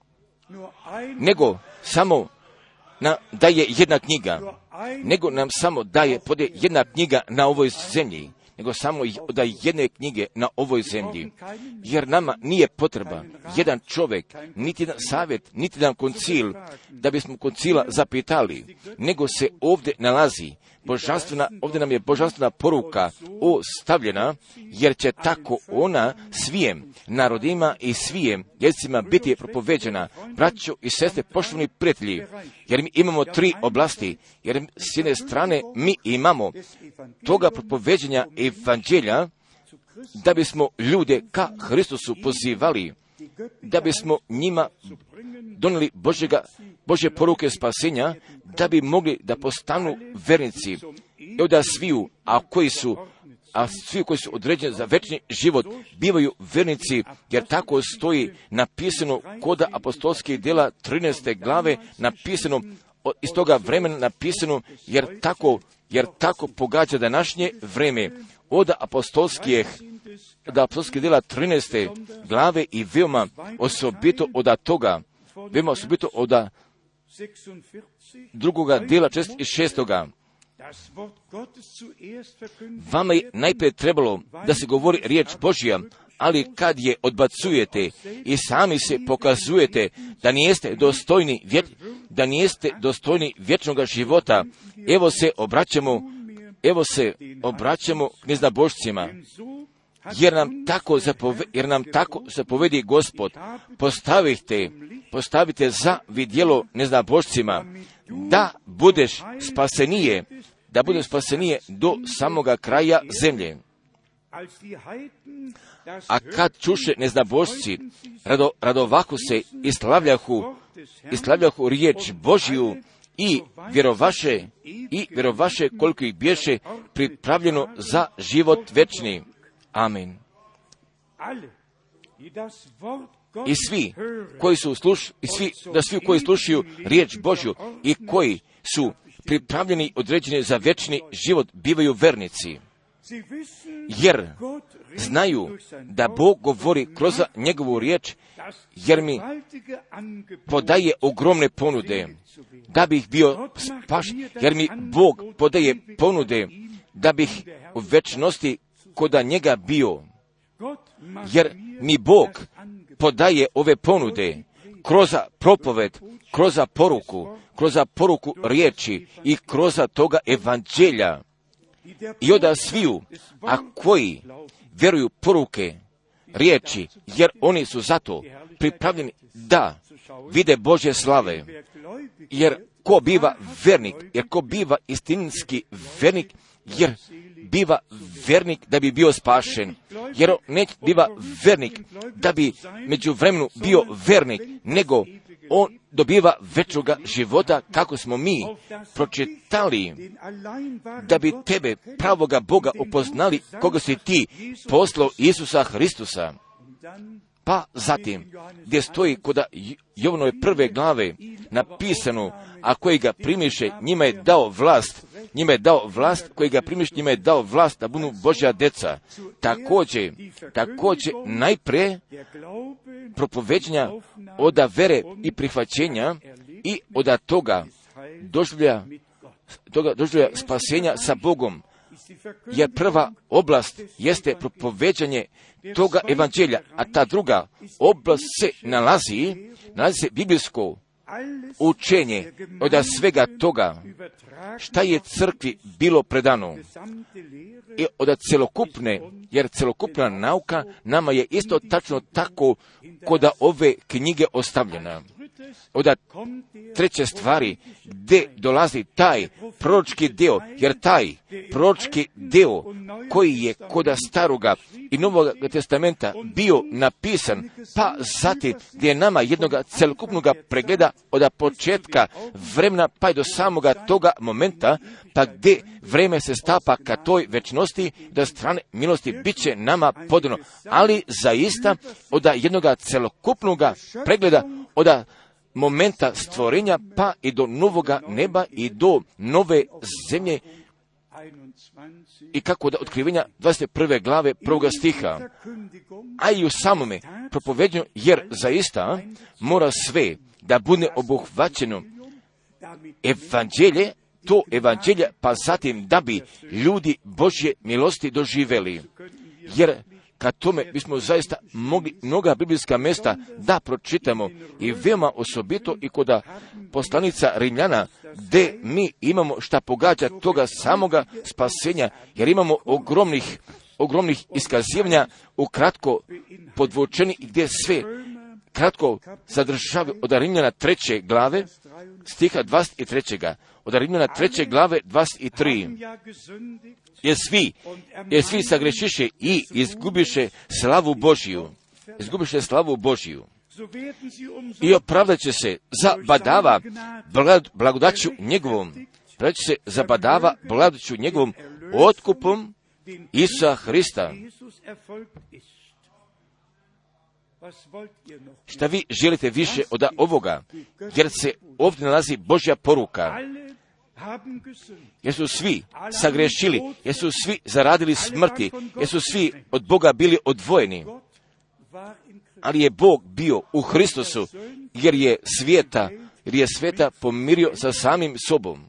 nego samo da je jedna knjiga, nego nam samo podaje jedna knjiga na ovoj zemlji, nego samo da jedne knjige na ovoj zemlji. Jer nama nije potreba jedan čovjek, niti jedan savjet, niti jedan koncil, da bismo koncila zapitali, nego se ovdje nalazi ovdje nam je božanstvena poruka ostavljena, jer će tako ona svijem narodima i svijem jezicima biti propoveđena. Braćo i sestre, poštovani prijatelji, jer mi imamo 3 oblasti, jer s jedne strane mi imamo toga propoveđenja evanđelja, da bismo ljude ka Hristusu pozivali, da bismo njima donijeli Božje poruke spasenja, da bi mogli da postanu vernici. Evo da svi koji su određeni za večni život bivaju vernici, jer tako stoji napisano koda apostolskih djela 13. glave, napisano iz toga vremena napisano, jer tako pogađa današnje vreme. Od apostolskih djela 13. glave i veoma osobito od toga, veoma osobito od drugoga djela 46. Vama je najprije trebalo da se govori riječ Božja, ali kad je odbacujete i sami se pokazujete da nijeste dostojni vječnog života, evo se obraćamo knjeznabošcima, jer nam tako zapovedi Gospod, postavite za vidjelo neznabošcima, da bude spasenije do samoga kraja zemlje. A kad čuše neznabošci, radovahu se i slavljahu riječ Božju i vjerovaše koliko ih bješe pripravljeno za život večni. Amen. I svi koji slušaju riječ Božju i koji su pripravljeni, određeni za večni život, bivaju vernici. Jer znaju da Bog govori kroz njegovu riječ, jer mi podaje ogromne ponude, da bih bio spašen, jer mi Bog podaje ponude, da bih u večnosti koda njega bio. Jer mi Bog podaje ove ponude kroz propoved, kroz poruku riječi i kroz toga evanđelja. I onda sviju, a koji vjeruju poruke riječi, jer oni su zato pripravljeni da vide Božje slave. Jer ko biva vernik, jer ko biva istinski vernik, jer biva vernik da bi bio spašen. Jer ne biva vernik da bi međuvremenu bio vernik, nego on dobiva večnoga života, kako smo mi pročitali, da bi tebe, pravoga Boga, upoznali koga si ti poslao Isusa Hristusa. Pa zatim, gdje stoji kod Jovanove 1. glave napisano, a koji ga primiše, njima je dao vlast, koji ga primiše, njima je dao vlast da budu Božja deca. Također najprije propoveđenja oda vere i prihvaćenja i oda toga doživlja spasenja sa Bogom. Jer prva oblast jeste propoveđanje toga evanđelja, a ta druga oblast se nalazi se biblijsko učenje od svega toga šta je crkvi bilo predano i od celokupne, jer celokupna nauka nama je isto tačno tako kod ove knjige ostavljena. Od treće stvari, gdje dolazi taj proročki dio, jer taj proročki dio koji je kod Staroga i Novog testamenta bio napisan, pa zatim gdje je nama jednog celokupnog pregleda od početka vremena pa i do samoga toga momenta, pa gdje vreme se stapa ka toj večnosti, da strane milosti bit će nama podano, ali zaista od jednog celokupnog pregleda od momenta stvorenja pa i do novoga neba i do nove zemlje i kako da otkrivenja 21. glave 1. stiha. A i u samome propoveđenju, jer zaista mora sve da bude obuhvaćeno evanđelje, pa zatim da bi ljudi Božje milosti doživjeli. Jer ka tome bismo zaista mogli mnoga biblijska mjesta da pročitamo i veoma osobito i kod poslanica Rimljana, gdje mi imamo šta pogađa toga samoga spasenja, jer imamo ogromnih iskazivanja ukratko podvučeni, gdje sve kratko sadržava od Rimljana 3. glave stiha 23. Od Rimljana 3. glave 23. Jer svi sagrešiše i izgubiše slavu Božiju. I opravdat će se zabadava blagodaću njegovom, otkupom Isusa Hrista. Šta vi želite više od ovoga? Jer se ovdje nalazi Božja poruka. Jer su svi sagrešili, jer su svi zaradili smrti, jer su svi od Boga bili odvojeni. Ali je Bog bio u Hristusu, jer je svijeta pomirio sa samim sobom.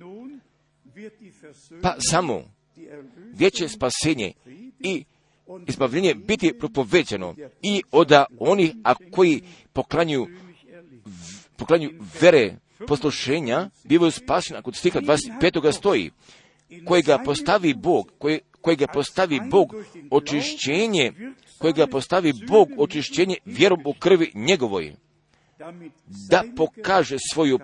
Pa samo gdje će spasenje i izbavljenje biti propoveđeno i od onih koji poklanjuju vere poslušenja, bivaju spašeni, kod stiha 25. stoji, kojega postavi Bog vjerom u krvi njegovoj, da pokaže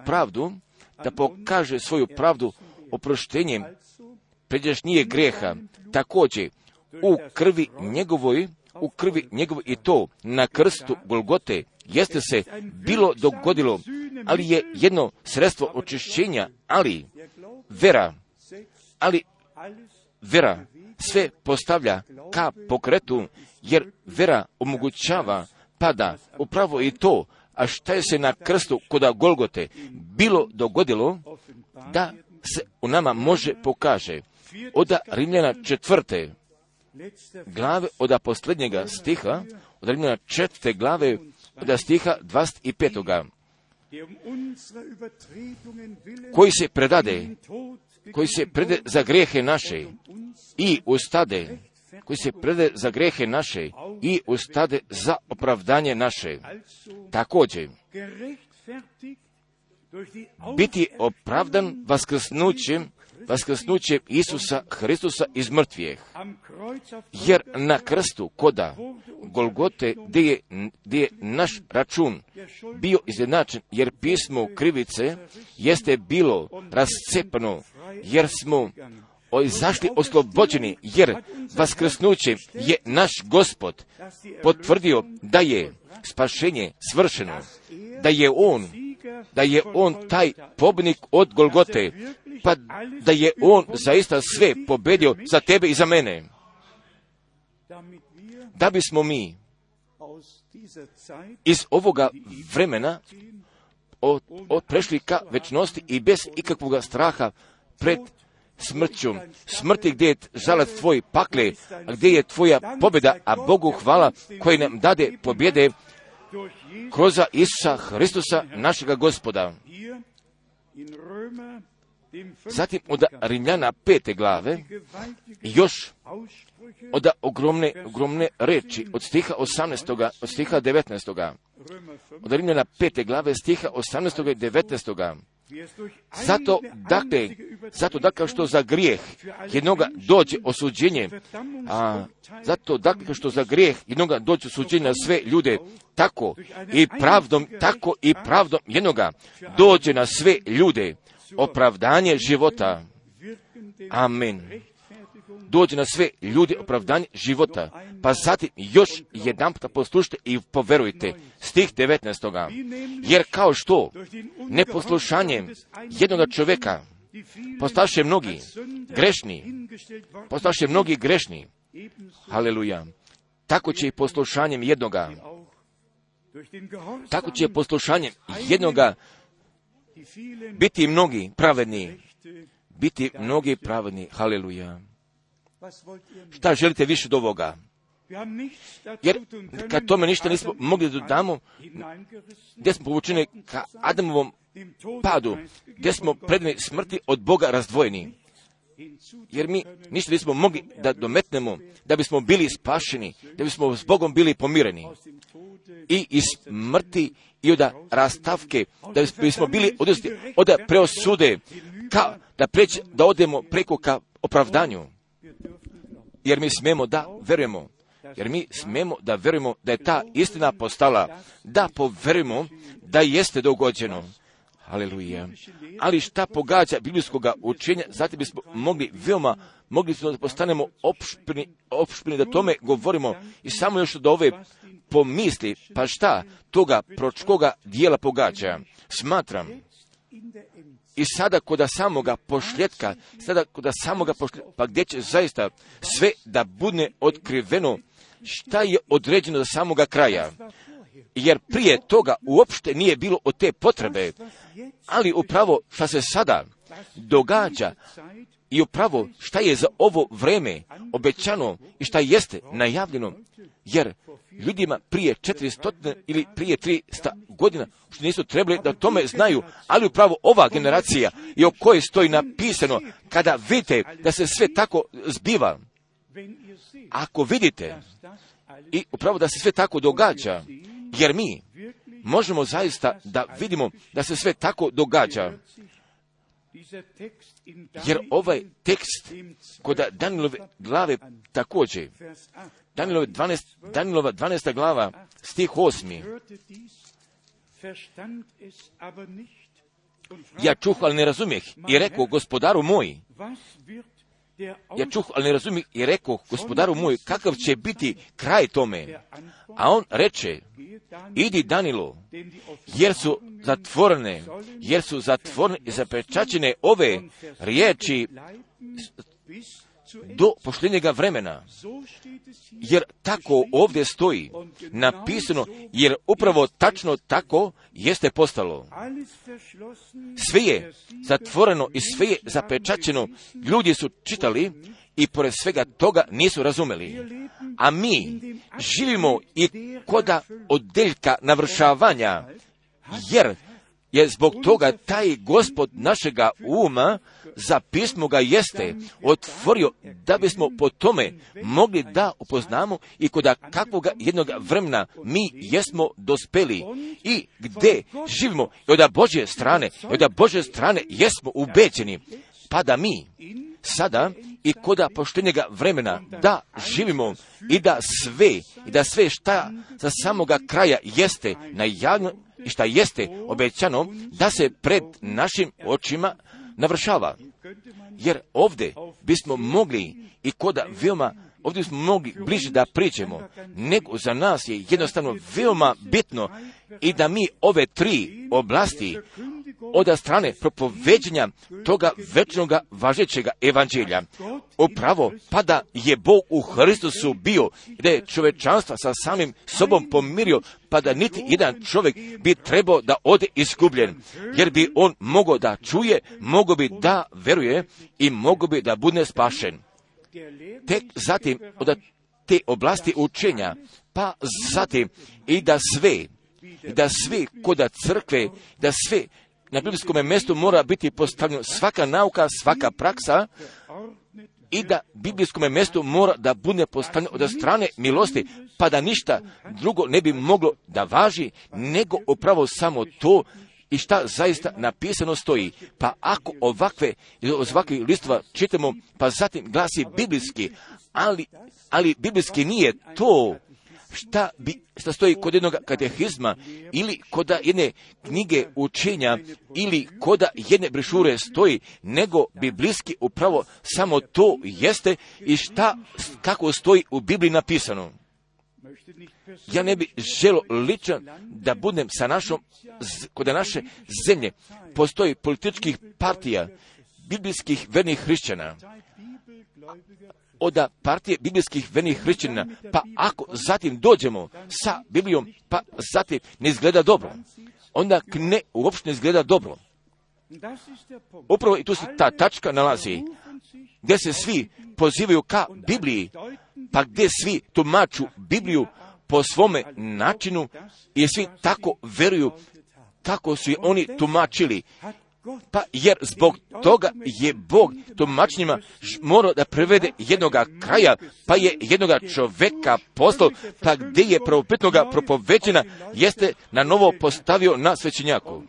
svoju pravdu oproštenjem pređašnjih grijeha, također u krvi njegovoj i to na krstu Golgote jeste se bilo dogodilo, ali je jedno sredstvo očišćenja, ali vera sve postavlja ka pokretu, jer vera omogućava pada upravo i to, a šta je se na krstu kod Golgote bilo dogodilo, da se u nama može pokaže. Od Rimljana 4. glave, od posljednjega stiha, od Rimljana 4. glave, od stiha 25. koji se predade za grijehe naše i ustade, koji se prede za grijehe naše i ustade za opravdanje naše. Također, biti opravdan vaskrsnućem Isusa Hristusa iz mrtvijeh. Jer na krstu koda Golgote, gdje je naš račun bio izjednačen, jer pismo krivice jeste bilo rascepano, jer smo izašli oslobođeni, jer vaskrsnuće je naš Gospod potvrdio da je spašenje svršeno, da je on taj pobjednik od Golgote, pa da je on zaista sve pobedio za tebe i za mene. Da bismo mi iz ovoga vremena prešli ka večnosti i bez ikakvoga straha pred smrću. Smrti gdje je žalac tvoj pakle, a gdje je tvoja pobjeda, a Bogu hvala koji nam dade pobjede kroz Isusa Hristusa, našega Gospoda. Zatim od Rimljana 5. glave još od ogromne reči od stiha 18. od stiha 19. Od Rimljana 5. glave stiha 18. i 19. Zato dakle što za grijeh jednoga dođe osuđenje, zato dakle što za grijeh jednoga dođe osuđenje na sve ljude, tako i pravdom jednoga dođe na sve ljude opravdanje života. Amen. Dođe na sve ljude opravdanje života. Pa zatim još jedan puta poslušajte i poverujte. Stih 19. Jer kao što neposlušanjem jednoga čovjeka postaše mnogi grešni. Haleluja. Tako će i poslušanjem jednoga biti mnogi pravedni. Haleluja. Šta želite više od ovoga? Jer kad tome ništa nismo mogli dodamo, gdje smo povučeni ka Adamovom padu, gdje smo predani smrti od Boga razdvojeni. Jer mi ništa nismo mogli da dometnemo, da bismo bili spašeni, da bismo s Bogom bili pomireni. I iz smrti i od rastavke, da bismo bili oduzeti od preosude, da odemo preko ka opravdanju. Jer mi smemo da verujemo da je ta istina postala, da poverujemo da jeste dogođeno. Haleluja. Ali šta pogađa biblijskoga učenja, zatim bismo mogli da postanemo opšpini da tome govorimo i samo još od ove pomisli, pa šta toga proročkoga dijela pogađa. Smatram, i sada kod samoga pošljetka, pa gdje će zaista sve da bude otkriveno, šta je određeno za samoga kraja. Jer prije toga uopšte nije bilo od te potrebe, ali upravo šta se sada događa i upravo šta je za ovo vreme obećano i šta jeste najavljeno, jer ljudima prije 400 ili prije 300 godina što nisu trebali da o tome znaju, ali upravo ova generacija i o kojoj stoji napisano, kada vidite da se sve tako zbiva, ako vidite i upravo da se sve tako događa, jer mi možemo zaista da vidimo da se sve tako događa. Jer ovaj tekst kod Danilove glave također, Danilova 12. glava, stih 8. Ja čuh, ali ne razumijeh, i rekao gospodaru moj, kakav će biti kraj tome? A on reče, idi Danilo, jer su zatvorene i zapečaćene ove riječi do poštenjega vremena. Jer tako ovdje stoji napisano, jer upravo tačno tako jeste postalo. Sve je zatvoreno i sve je zapečaćeno. Ljudi su čitali i pored svega toga nisu razumeli. A mi živimo i koda odeljka navršavanja, jer je zbog toga taj Gospod našega uma za pismo ga jeste otvorio da bismo po tome mogli da upoznamo i koda kakvoga jednog vremena mi jesmo dospeli i gdje živimo i od Božje strane jesmo ubeđeni, pa da mi sada i koda poštenjega vremena da živimo i da sve šta za samoga kraja jeste najavljeno i šta jeste obećano da se pred našim očima navršava. Jer ovdje bismo mogli i koda veoma, ovdje bismo mogli bliže da priđemo, nego za nas je jednostavno veoma bitno i da mi ove tri oblasti od strane propoveđenja toga večnoga važećega evanđelja. Upravo pa da je Bog u Hristusu bio, da je čovečanstva sa samim sobom pomirio, pa da niti jedan čovjek bi trebao da ode izgubljen, jer bi on mogao da čuje, mogao bi da veruje i mogao bi da bude spašen. Tek zatim od te oblasti učenja, pa zatim i da sve koda crkve, da sve na biblijskom mjestu mora biti postavljeno, svaka nauka, svaka praksa, i da biblijskom mjestu mora da bude postavljeno od strane milosti, pa da ništa drugo ne bi moglo da važi, nego upravo samo to i šta zaista napisano stoji. Pa ako ovakvih listova čitamo, pa zatim glasi biblijski, ali biblijski nije to šta stoji kod jednog katehizma ili kod jedne knjige učenja ili kod jedne brošure stoji, nego biblijski upravo samo to jeste i kako stoji u Bibliji napisano. Ja ne bih želio lično da budem kod naše zemlje postoji političkih partija biblijskih vernih hrišćana, od partije biblijskih vernih hrišćana, pa ako zatim dođemo sa Biblijom, pa zatim ne izgleda dobro, onda uopšte ne izgleda dobro. Upravo i tu se ta tačka nalazi, gdje se svi pozivaju ka Bibliji, pa gdje svi tumaču Bibliju po svome načinu i svi tako veruju kako su je oni tumačili. Pa jer zbog toga je Bog tumačenjima morao da prevede jednoga kraja, pa je jednoga čoveka poslao, pa gdje je prvobitnoga propoveđena jeste na novo postavio na svećenjaku.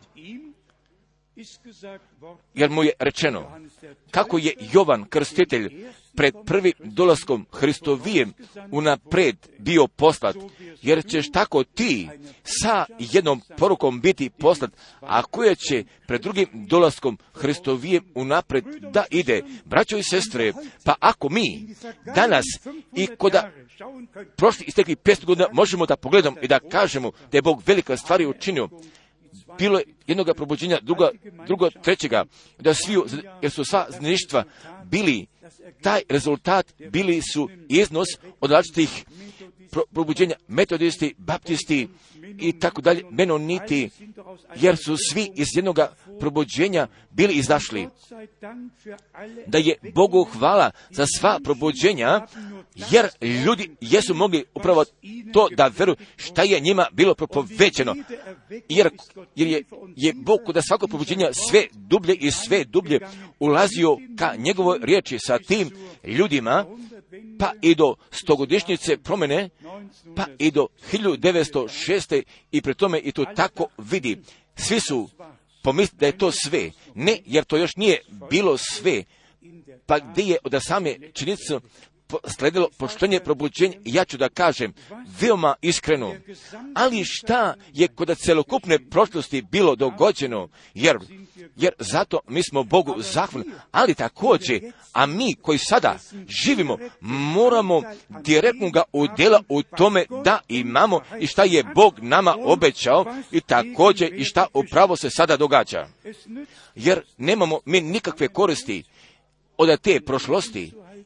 Jer mu je rečeno kako je Jovan Krstitelj pred prvim dolaskom Hristovijem unapred bio poslat, jer ćeš tako ti sa jednom porukom biti poslat, a koja će pred drugim dolaskom Hristovijem unapred da ide. Braćo i sestre, pa ako mi danas i koda prošli istekli 500 godina možemo da pogledamo i da kažemo da je Bog velika stvari učinio, bilo je jednog probuđenja, drugo, trećega, jer su sva znaništva bili, taj rezultat bili su iznos od različitih probuđenja, metodisti, baptisti i tako dalje, menoniti, jer su svi iz jednog probuđenja bili izašli. Da je Bogu hvala za sva probuđenja, jer ljudi jesu mogli upravo to da veruju šta je njima bilo propovećeno. Jer je Bog kod svakog probuđenja sve dublje i sve dublje ulazio ka njegovoj riječi sa tim ljudima, pa i do 100-godišnjice promjene, pa i do 1906. i pri tome i to tako vidi. Svi su pomislili da je to sve. Ne, jer to još nije bilo sve. Pa gdje je od same činjenice sledilo poštenje probuđenja, ja ću da kažem veoma iskreno. Ali šta je kod celokupne prošlosti bilo dogođeno, jer zato mi smo Bogu zahvalni, ali također, a mi koji sada živimo, moramo direktno ga udjela u tome da imamo i šta je Bog nama obećao i također i šta upravo se sada događa. Jer nemamo mi nikakve koristi od te prošlosti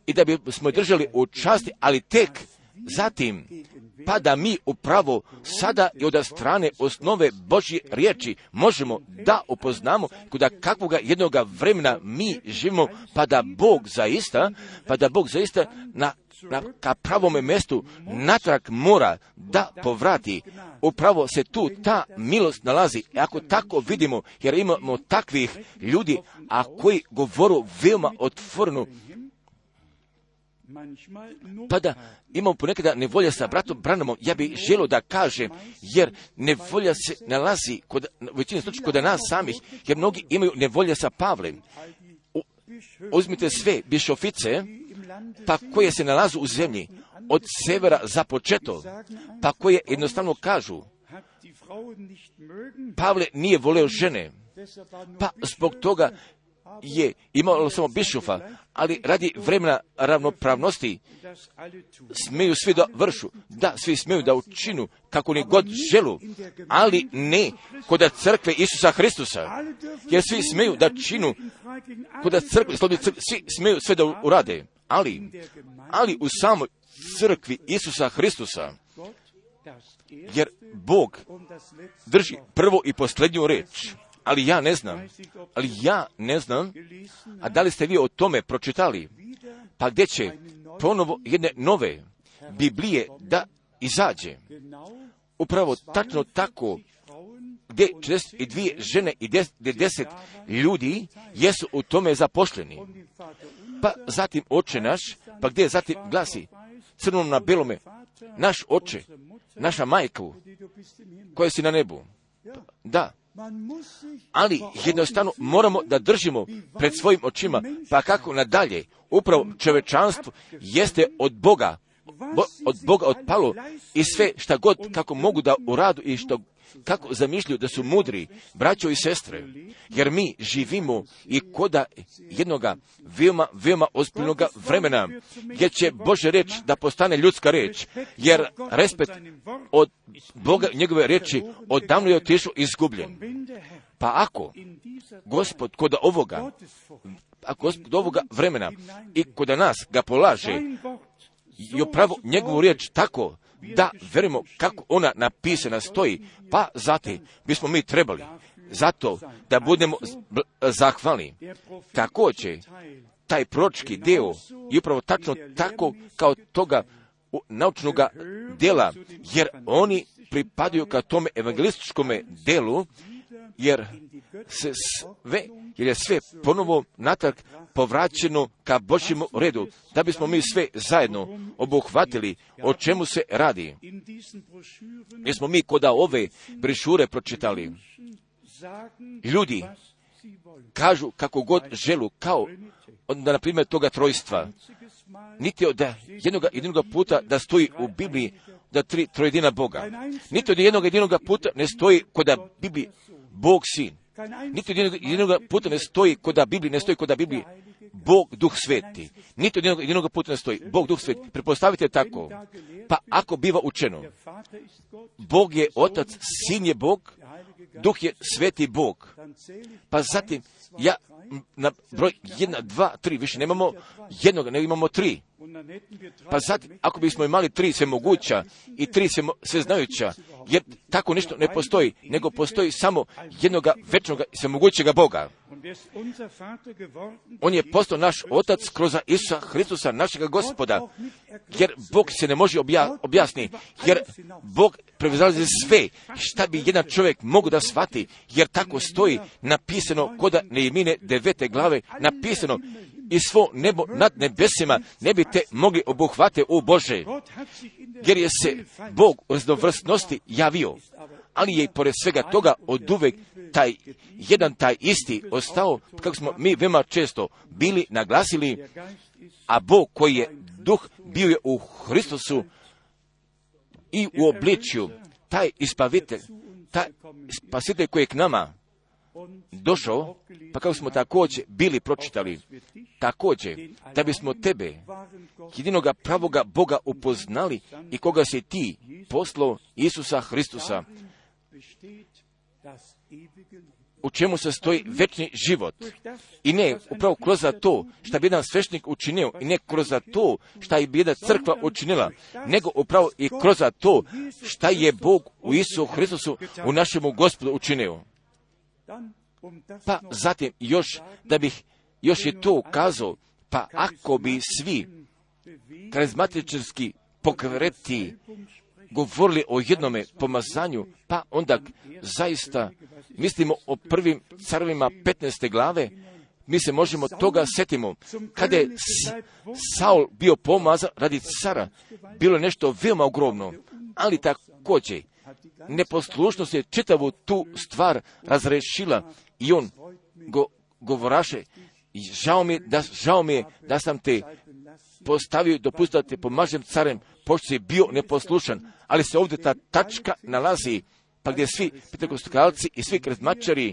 i da bismo držali u časti, ali tek zatim, pa da mi upravo sada i od strane osnove Božje riječi možemo da upoznamo kuda kakvoga jednoga vremena mi živimo, pa da Bog zaista ka pravome mjestu natrag mora da povrati. Upravo se tu ta milost nalazi. I ako tako vidimo, jer imamo takvih ljudi, a koji govoru veoma otvoreno, pa da imamo ponekada nevolja sa bratom Branhamom, ja bih želio da kažem, jer nevolja se nalazi u većini slučaju kod nas samih, jer mnogi imaju nevolja sa Pavlem. Uzmite sve bišofice, pa koje se nalazu u zemlji, od severa započeto, pa koje jednostavno kažu, Pavle nije voleo žene, pa zbog toga je imalo samo bišofa, ali radi vremena ravnopravnosti smiju svi da vršu, da svi smiju da učinu kako ni god želu, ali ne kod crkve Isusa Hristusa, jer svi smiju da činu kod crkve, svi smiju sve da urade, ali u samoj crkvi Isusa Hristusa, jer Bog drži prvo i posljednju reč. Ali ja ne znam, a da li ste vi o tome pročitali? Pa gdje će ponovo jedne nove Biblije da izađe? Upravo tačno tako, gdje 42 žene i 10 ljudi jesu u tome zaposleni. Pa zatim Oče naš, pa gdje zatim glasi crnom na belome, naš Oče, naša majku, koja si na nebu. Da. Ali jednostavno moramo da držimo pred svojim očima, pa kako nadalje, upravo čovečanstvo jeste od Boga otpalo i sve šta god kako mogu da uradu i što kako zamišljaju da su mudri, braćo i sestre, jer mi živimo i koda jednoga veoma ozbiljnoga vremena, gdje će Božja reč da postane ljudska reč, jer respekt od Boga i njegove reči odavno je otišao izgubljen. Pa ako Gospod kod ovoga vremena i kod nas ga polaže i upravo njegovu riječ tako da verimo kako ona napisana stoji, pa zatim bismo mi trebali zato da budemo zahvalni. Također, taj proročki dio je upravo tačno tako kao toga naučnog dela, jer oni pripadaju ka tome evangelističkom delu, jer je sve ponovo natrag povraćeno ka Božjemu redu, da bismo mi sve zajedno obuhvatili o čemu se radi. Jer smo mi kod ove brošure pročitali. Ljudi kažu kako god želu, kao onda, na primjer, toga trojstva. Niti od jednog puta da stoji u Bibliji da trojedina Boga. Niti od jednog puta ne stoji kod Bibliji Bog Sin. Niti od jednog puta ne stoji kod Bibliji Bog Duh Sveti. Niti od jednog puta ne stoji Bog Duh Sveti. Pretpostavite tako. Pa ako biva učeno, Bog je Otac, Sin je Bog, Duh je Sveti Bog. Pa zatim, ja na broj 1, 2, 3, više nemamo jednoga, nego imamo 3. Pa zatim, ako bismo imali 3 svemoguća i 3 sveznajuća, jer tako nešto ne postoji, nego postoji samo jednoga večnoga svemogućega Boga. On je postao naš Otac kroz Isusa Hristusa, našega Gospoda, jer Bog se ne može objasniti, jer Bog prevazilazi sve šta bi jedan čovjek mogu da shvati, jer tako stoji napisano kod Nehemije 9. glave, napisano, i svo nebo nad nebesima ne bi te mogli obuhvate u Bože, jer je se Bog u raznovrsnosti javio, ali je i pored svega toga oduvek taj isti ostao, kako smo mi veoma često bili naglasili, a Bog koji je Duh bio je u Hristusu i u obličju, taj spasitelj koji je k nama došao, pa kako smo također bili pročitali, također, da bismo tebe, jedinoga pravoga Boga upoznali i koga si ti poslao, Isusa Hristusa. u čemu se stoji večni život. I ne upravo kroz to šta bi jedan sveštenik učinio, i ne kroz to šta bi jedna crkva učinila, nego upravo i kroz to šta je Bog u Isusu Hristusu, u našemu Gospodu učinio. Pa zatim još, da bih još je to ukazao, pa ako bi svi karizmatičarski pokreti govorili o jednome pomazanju, pa onda zaista mislimo o prvim carovima 15. glave, mi se možemo toga setimo. Kada je Saul bio pomazan radi cara, bilo je nešto veoma ogromno, ali također neposlušnost je čitavu tu stvar razrešila i on govoraše, žao mi je da sam te postavio i dopustio da te pomažem carem, pošto si bio neposlušan, ali se ovdje ta tačka nalazi, pa gdje svi pentekostalci i svi karizmatičari,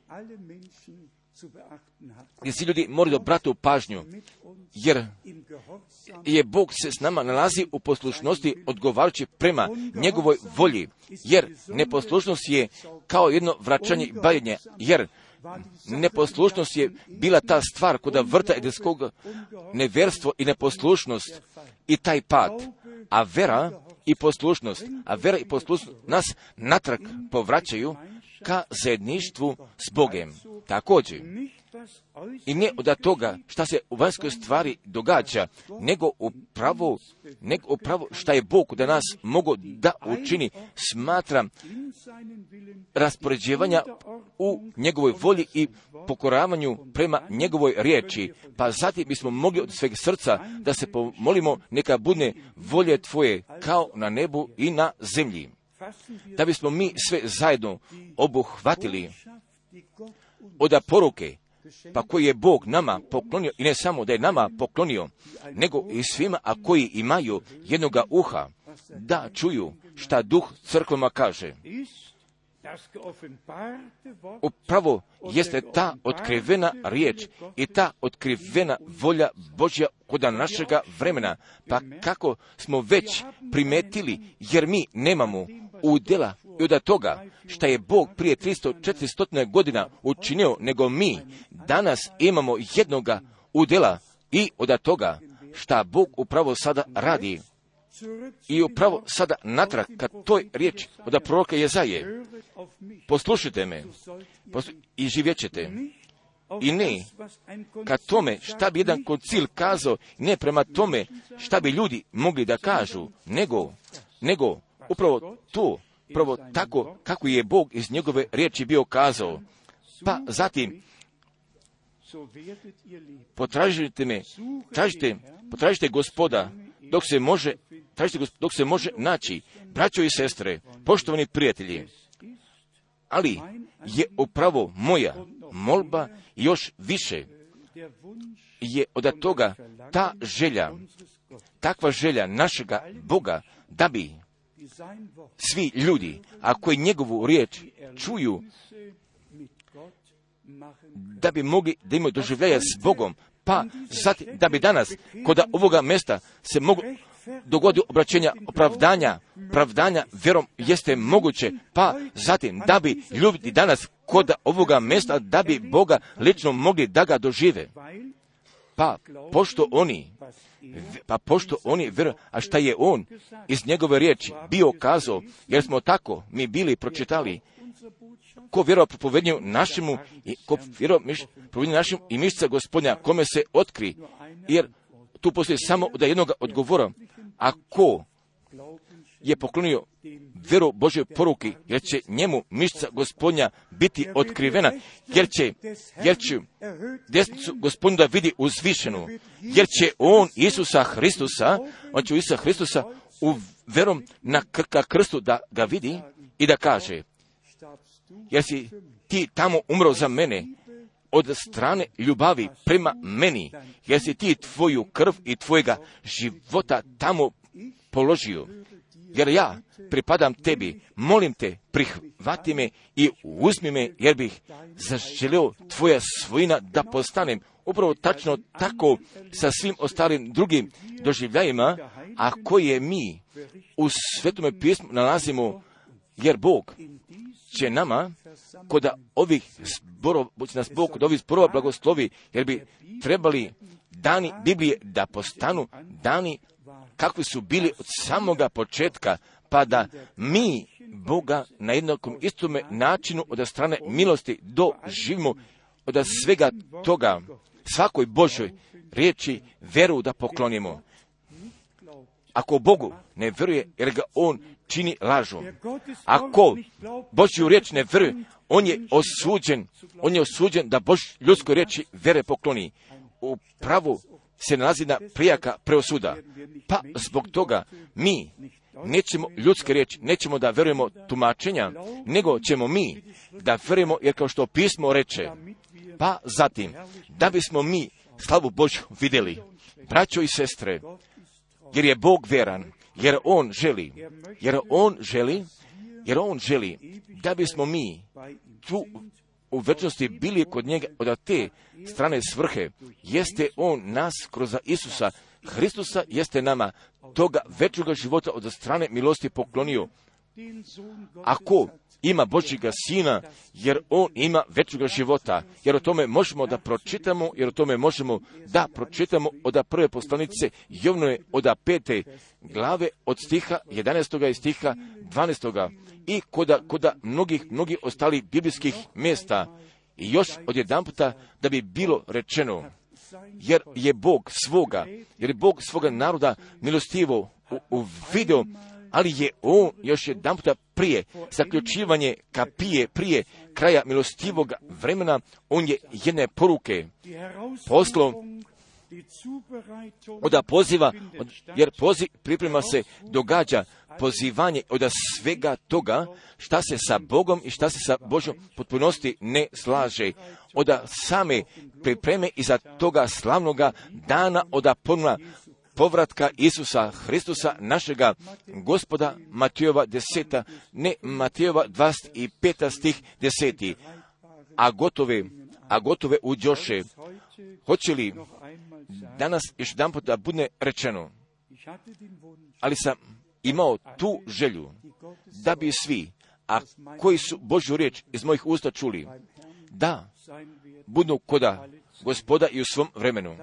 gdje svi ljudi moraju obrati pažnju, jer je Bog se s nama nalazi u poslušnosti odgovarajući prema njegovoj volji, jer neposlušnost je kao jedno vraćanje i bavljenje, jer neposlušnost je bila ta stvar koda vrta edeskog nevjerstvo i neposlušnost i taj pad, a vera i poslušnost nas natrag povraćaju ka zajedništvu s Bogem. Također, i ne od toga šta se u vanjskoj stvari događa, nego upravo šta je Bog da nas mogu da učini, smatram raspoređivanja u njegovoj volji i pokoravanju prema njegovoj riječi. Pa zatim bismo mogli od sveg srca da se pomolimo, neka bude volje tvoje kao na nebu i na zemlji. Da bismo mi sve zajedno obuhvatili od poruke, pa koji je Bog nama poklonio, i ne samo da je nama poklonio, nego i svima, a koji imaju jednoga uha, da čuju šta Duh crkvama kaže. Upravo jeste ta otkrivena riječ i ta otkrivena volja Božja kod našega vremena, pa kako smo već primetili, jer mi nemamo udjela i od toga šta je Bog prije 300-400 godina učinio, nego mi danas imamo jednoga udjela i od toga šta Bog upravo sada radi. I upravo sada natrag kad toj riječi od proroka Jezaje, poslušajte me i živjet ćete. I ne ka tome šta bi jedan koncil kazao, ne prema tome šta bi ljudi mogli da kažu, nego upravo to, upravo tako kako je Bog iz njegove riječi bio kazao. Pa zatim potražite Gospoda dok se može naći. Braćo i sestre, poštovani prijatelji, ali je upravo moja molba još više je od toga ta želja, takva želja našega Boga, da bi svi ljudi, a koji njegovu riječ čuju, da bi mogli da imaju doživljaja s Bogom, pa zatim da bi danas kod ovoga mjesta se moglo dogoditi obraćenja opravdanja vjerom jeste moguće, pa zatim da bi ljudi danas kod ovoga mjesta da bi Boga lično mogli da ga dožive. Pa pošto oni vjeruju, a šta je on iz njegove riječi bio kazao, jer smo tako mi bili pročitali, ko vjeruje propovednju našemu i ko vjeruje propovednju našemu i mišća Gospodnja, kome se otkri, jer tu postoji samo da jednoga odgovora, a ko je poklonio vjeru Božoj poruki, jer će njemu mišća Gospodnja biti otkrivena, jer će desnicu Gospodnju da vidi uzvišenu, jer će on Isusa Hristusa u verom na krstu da ga vidi i da kaže, jer si ti tamo umro za mene od strane ljubavi prema meni, jer si ti tvoju krv i tvojega života tamo položio. Jer ja pripadam tebi, molim te, prihvati me i uzmi me, jer bih zaželio tvoja svojina da postanem upravo tačno tako sa svim ostalim drugim doživljajima, a koje mi u Svetome pismu nalazimo, jer Bog će nama kod ovih zborova, će nas Bog kod ovih zborova blagoslovi, jer bi trebali dani Biblije da postanu dani kakvi su bili od samoga početka, pa da mi Boga na jednakom istome načinu od strane milosti doživimo od svega toga, svakoj Božoj riječi veru da poklonimo. Ako Bogu ne vjeruje, jer ga on čini lažom. Ako Božju riječ ne vjeruje, on je osuđen da ljudskoj riječi vere pokloni. U pravu se nalazi na prijaka preosuda. Pa zbog toga mi nećemo ljudske riječi, nećemo da vjerujemo tumačenja, nego ćemo mi da vjerujemo, jer kao što pismo reče, pa zatim, da bismo mi slavu Božju vidjeli, braćo i sestre, jer je Bog vjeran, jer on želi da bismo mi tu u večnosti bili kod njega od te strane svrhe, jeste on nas kroz Isusa Hristusa, jeste nama toga večnoga života od strane milosti poklonio. Ako ima Božjega Sina, jer on ima večnoga života, jer o tome možemo da pročitamo, od prve poslanice Jovnove od 5. glave od stiha 11. i stiha 12. i koda mnogih ostali biblijskih mjesta. I još odjedanputa da bi bilo rečeno, jer je Bog svoga naroda milostivo uvidio, ali je on još jedanputa prije zaključivanje kapije, prije kraja milostivog vremena, on je jedne poruke poslao od poziva, jer priprema se događa pozivanje od svega toga šta se sa Bogom i šta se sa Božjom potpunosti ne slaže. Od same pripreme iza toga slavnoga dana od ponovna povratka Isusa Hristusa, našega Gospoda, Matejova 10, ne Matejova 25 stih 10. A gotove uđoše. Hoće li danas još jedan put da bude rečeno, ali sam imao tu želju da bi svi, a koji su Božju riječ iz mojih usta čuli, da budu koda Gospoda i u svom vremenu.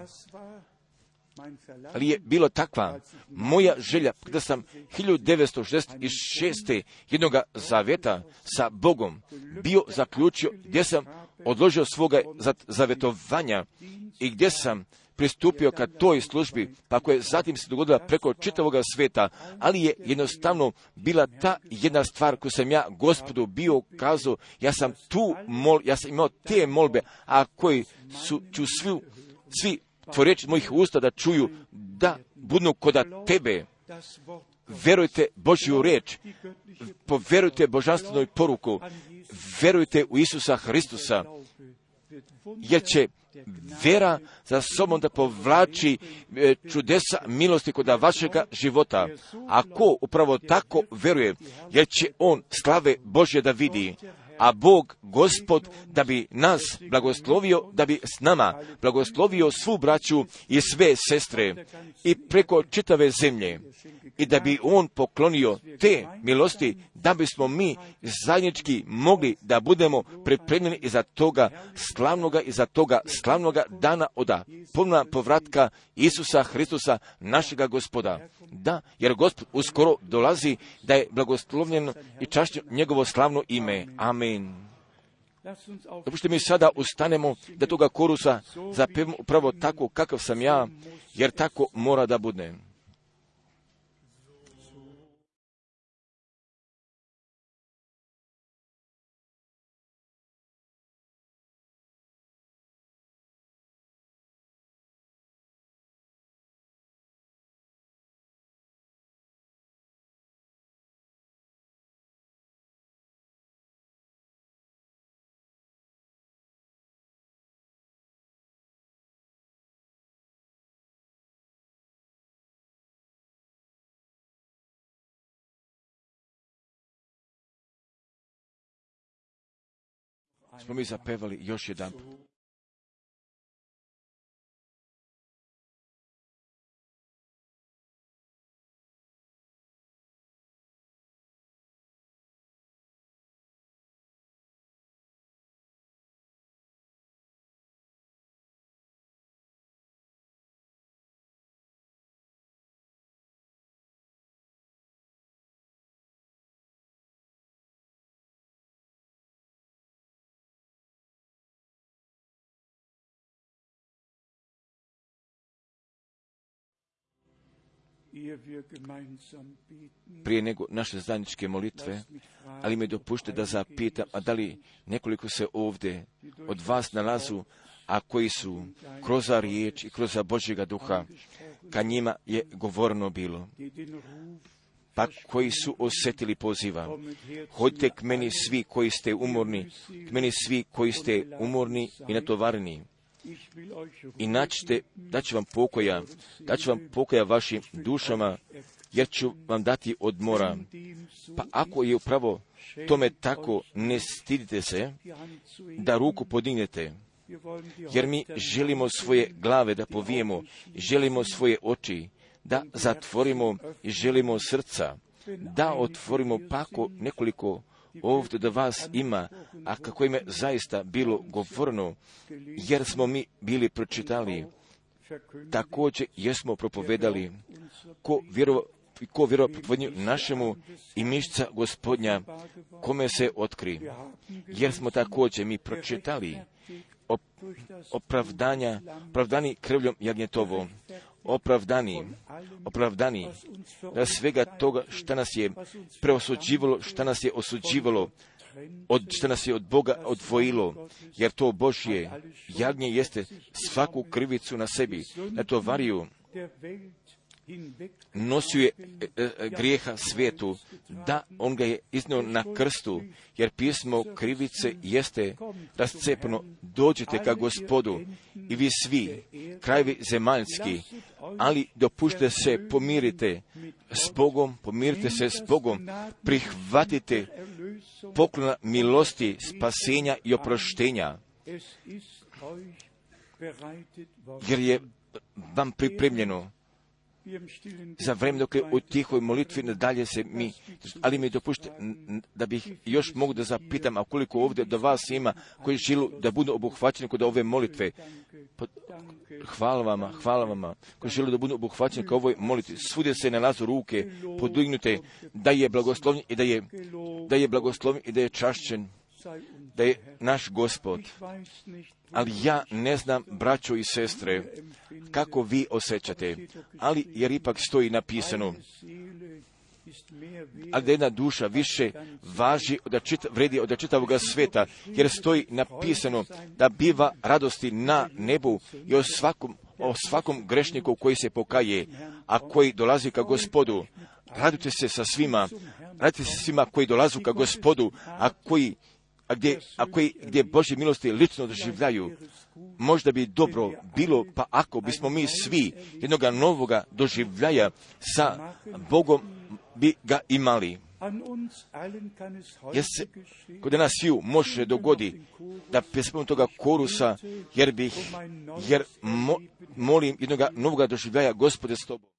Ali je bilo takva moja želja kada sam 1966. jednoga zavjeta sa Bogom bio zaključio, gdje sam odložio svoga zavjetovanja i gdje sam pristupio ka toj službi, pa koja je zatim se dogodila preko čitavoga svijeta, ali je jednostavno bila ta jedna stvar koju sam ja Gospodu bio kazao, ja sam imao te molbe, a koji ću svi tvoreći mojih usta da čuju, da budu koda tebe. Verujte Božju riječ, poverujte božanstvenoj poruku, verujte u Isusa Hristusa, jer će vera za sobom da povlači čudesa milosti kod vašega života. Ako upravo tako veruje, jer će on slave Božje da vidi, a Bog, Gospod, da bi nas blagoslovio, da bi s nama blagoslovio svu braću i sve sestre i preko čitave zemlje, i da bi on poklonio te milosti, da bismo mi zajednički mogli da budemo pripremljeni iza toga slavnoga dana od ponovna povratka Isusa Hristusa, našega Gospoda. Da, jer Gospod uskoro dolazi, da je blagoslovljeno i čašćeno njegovo slavno ime. Amen. Dopustite mi sada ustanemo da toga korusa zapevamo upravo tako kakav sam ja, jer tako mora da bude. Smo mi zapevali još jedan prije nego naše zajedničke molitve, ali mi dopušte da zapitam, a da li nekoliko se ovdje od vas nalazu, a koji su kroz riječ i kroz Božjega duha, ka njima je govorno bilo, pa koji su osjetili poziva. Hodite k meni svi koji ste umorni, k meni svi koji ste umorni i natovareni. I naćete, daću vam pokoja vašim dušama, jer ću vam dati odmora. Pa ako je upravo tome tako, ne stidite se da ruku podignete, jer mi želimo svoje glave da povijemo, želimo svoje oči da zatvorimo i želimo srca da otvorimo, pa ako nekoliko ovdje do vas ima, a kako im je zaista bilo govorno, jer smo mi bili pročitali, također jesmo propovedali, ko vjerova propovednju našemu i mišca Gospodnja, kome se otkri, jer smo također mi pročitali opravdani krvljom jagnjetovo, opravdani da svega toga što nas je preosuđivalo, što nas je osuđivalo, što nas je od Boga odvojilo, jer to Božje jagnje jeste svaku krivicu na sebi, na to variju, nosio je grijeha svijetu, da on ga je iznio na krstu, jer pismo krivice jeste rascepno. Dođite ka Gospodu i vi svi, krajevi zemaljski, ali dopušte se, pomirite se s Bogom, prihvatite poklona milosti, spasenja i oproštenja, jer je vam pripremljeno za vrijeme dok je u tihoj molitvi nadalje se mi, ali mi dopušte da bih još mogu da zapitam, a koliko ovdje do vas ima koji žele da budu obuhvaćeni kod ove molitve. Hvala vama, koji žele da budu obuhvaćeni kod ovoj molitvi. Svudje se nalazu ruke podignute, da je blagoslovljen i da je čašćen, da je naš Gospod. Ali ja ne znam, braćo i sestre, kako vi osjećate, ali jer ipak stoji napisano, ali da jedna duša više vredi od čitavoga sveta, jer stoji napisano da biva radosti na nebu i o svakom grešniku koji se pokaje, a koji dolazi ka Gospodu. Radujte se svima koji dolazu ka Gospodu, a gdje Božje milosti lično doživljaju. Možda bi dobro bilo, pa ako bismo mi svi jednoga novoga doživljaja sa Bogom bi ga imali. Jer se kod nas sviju može dogodi da pesmom toga korusa, jer molim jednoga novoga doživljaja, Gospode, s Tobom.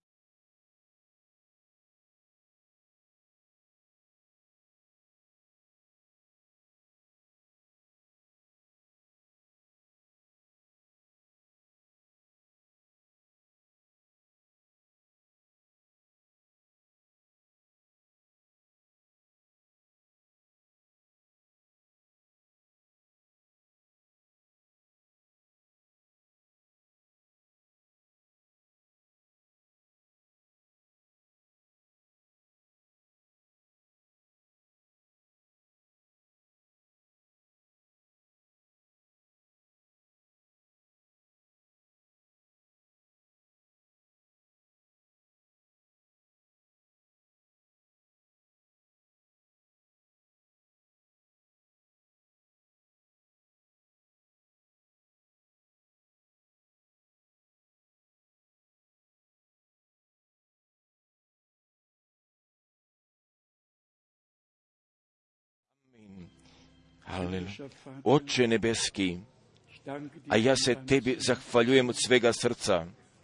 Halleluja. Oče nebeski, a ja se Tebi zahvaljujem od svega srca,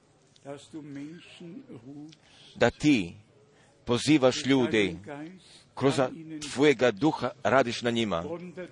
da Ti pozivaš ljude, kroz Tvojega duha radiš na njima.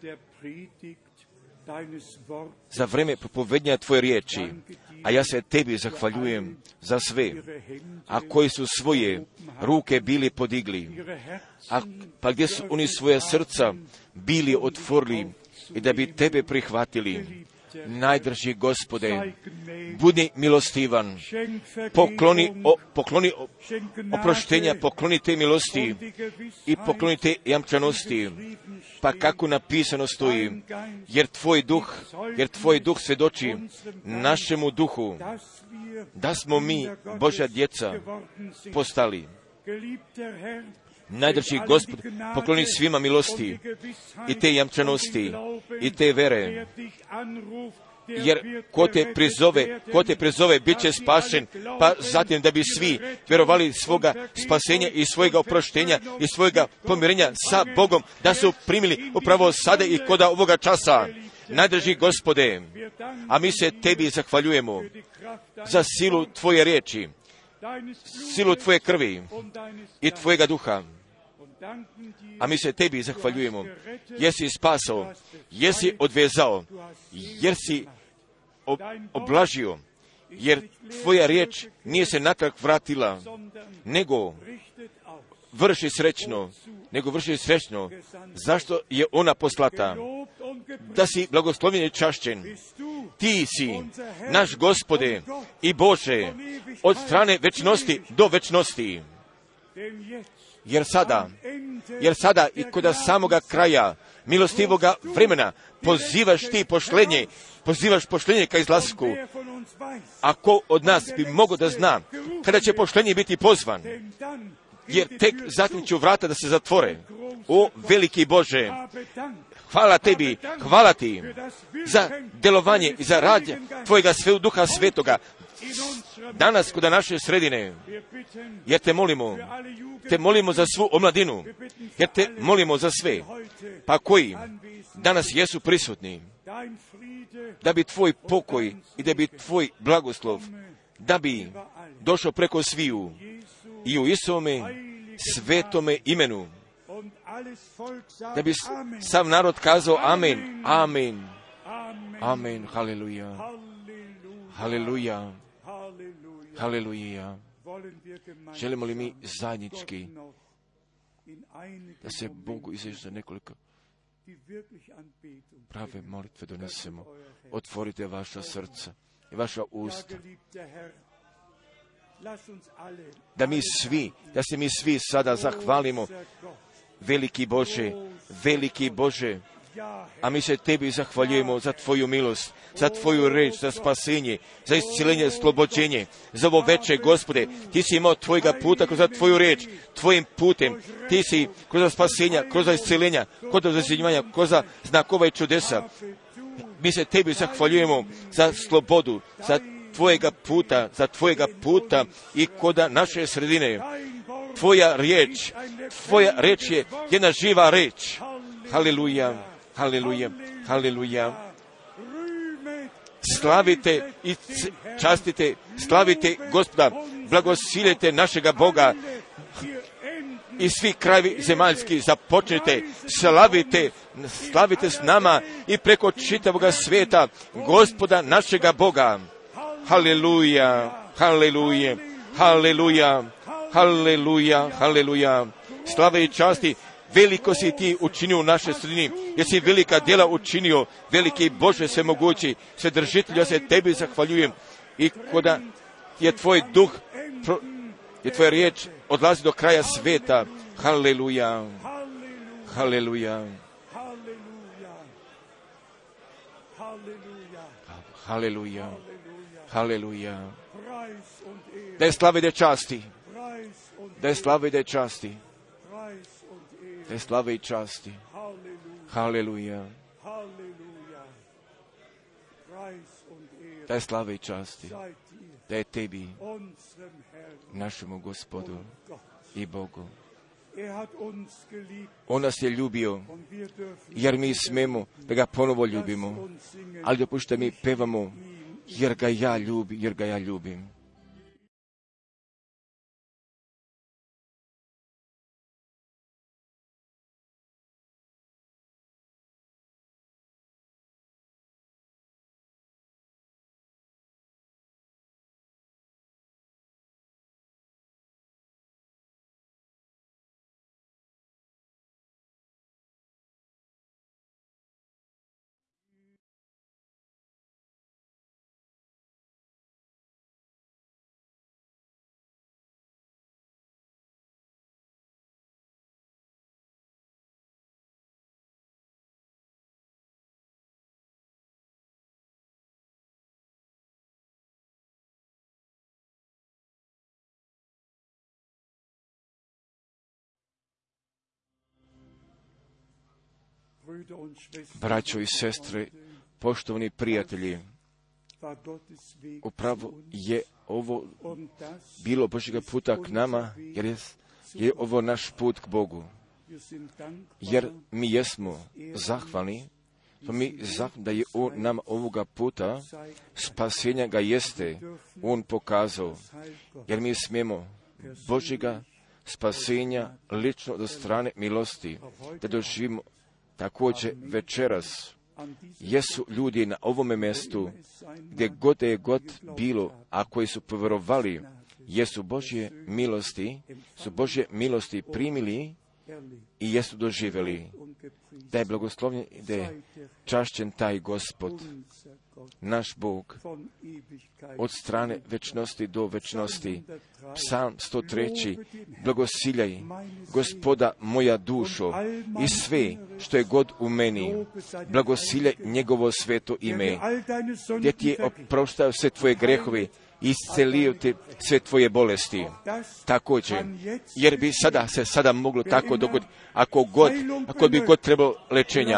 Za vrijeme propovednja Tvoje riječi, a ja se Tebi zahvaljujem za sve, a koji su svoje ruke bili podigli, pa gdje su oni svoje srca bili otvorili i da bi Tebe prihvatili, Najdrži Gospode, budi milostivan, pokloni oproštenja, pokloni te milosti i pokloni te jamčanosti, pa kako napisano stoji, jer tvoj duh svjedoči našemu duhu, da smo mi Božja djeca postali. Najdrži Gospod, pokloni svima milosti i te jamčanosti i te vere, jer ko te prizove, bit će spašen, pa zatim da bi svi vjerovali svoga spasenja i svojega oproštenja i svojega pomirenja sa Bogom, da su primili upravo sada i koda ovoga časa. Najdrži Gospode, a mi se tebi zahvaljujemo za silu tvoje riječi, silu tvoje krvi i tvojega duha. A mi se tebi zahvaljujemo, jer si spasao, jer si odvezao, jer si oblažio, jer tvoja riječ nije se natrag vratila, nego vrši srećno, zašto je ona poslata, da si blagoslovljen i čašćen. Ti si naš Gospode i Bože, od strane večnosti do večnosti. Jer sada i kod samoga kraja milostivoga vremena pozivaš poštenje ka izlasku. A ko od nas bi mogao da zna kada će poštenje biti pozvan? Jer tek zatim će vrata da se zatvore. O veliki Bože, hvala ti za delovanje i za rad tvojega duha svetoga danas kod naše sredine, jer te molimo za svu omladinu, jer te molimo za sve, pa koji danas jesu prisutni, da bi tvoj pokoj i da bi tvoj blagoslov, da bi došao preko sviju i u Isovome svetome imenu, da bi sav narod kazao amen, amen, amen, haleluja, haleluja, haleluja. Želimo li mi zajednički da se Bogu izveži za nekoliko prave molitve donesemo? Otvorite vaša srca i vaša usta. Da se mi svi sada zahvalimo, veliki Bože, a mi se tebi zahvaljujemo za tvoju milost, za tvoju reč, za spasenje, za iscijelenje, oslobođenje, za ovo veče, Gospode. Ti si imao tvojega puta kroz tvoju reč, tvojim putem. Ti si kroz spasenja, kroz iscijelenja, kroz zazivanja, kroz znakova i čudesa. Mi se tebi zahvaljujemo za slobodu, za tvojega puta i koda naše sredine. Tvoja reč je jedna živa reč. Haleluja, haleluja, haleluja. Slavite i častite, slavite Gospoda, blagosiljete našega Boga i svi krajevi zemaljski započnite, slavite s nama i preko čitavoga svijeta Gospoda našega Boga. Haleluja, haleluja, haleluja, haleluja, haleluja. Slave i časti, veliko si ti učinio u našoj sredini, jer si velika djela učinio, veliki Bože svemogući, Vседržitelju, ja se tebi zahvaljujem i koda je tvoj duh, je tvoja riječ odlazi do kraja sveta. Haleluja, haleluja, haleluja, haleluja. Da je slave da časti, da je slave da časti, da je slave i časti. Haleluja. Da je slave i časti, da je tebi, našemu Gospodu i Bogu. On nas je ljubio, jer mi smemo da ga ponovo ljubimo, ali dopušta mi pevamo, jer ga ja ljubim. Braćo i sestre, poštovani prijatelji, upravo je ovo bilo Božjega puta k nama, jer je ovo naš put k Bogu. Jer mi jesmo zahvalni, da je On nam ovoga puta spasenja ga jeste On pokazao, jer mi smijemo Božjega spasenja lično od strane milosti da doživimo. Također večeras jesu ljudi na ovome mjestu gdje god je bilo, a koji su povjerovali, jesu Božje milosti primili i jesu doživjeli. Da je blagoslovljen, da je čašćen taj Gospod, naš Bog, od strane večnosti do večnosti. Psalm 103. Blagosiljaj Gospoda moja dušo i sve što je god u meni. Blagosiljaj njegovo sveto ime, gdje ti je oproštao sve tvoje grehove, iscelio te sve tvoje bolesti. Također, jer bi sada moglo tako dogoditi, ako bi god trebalo lečenja.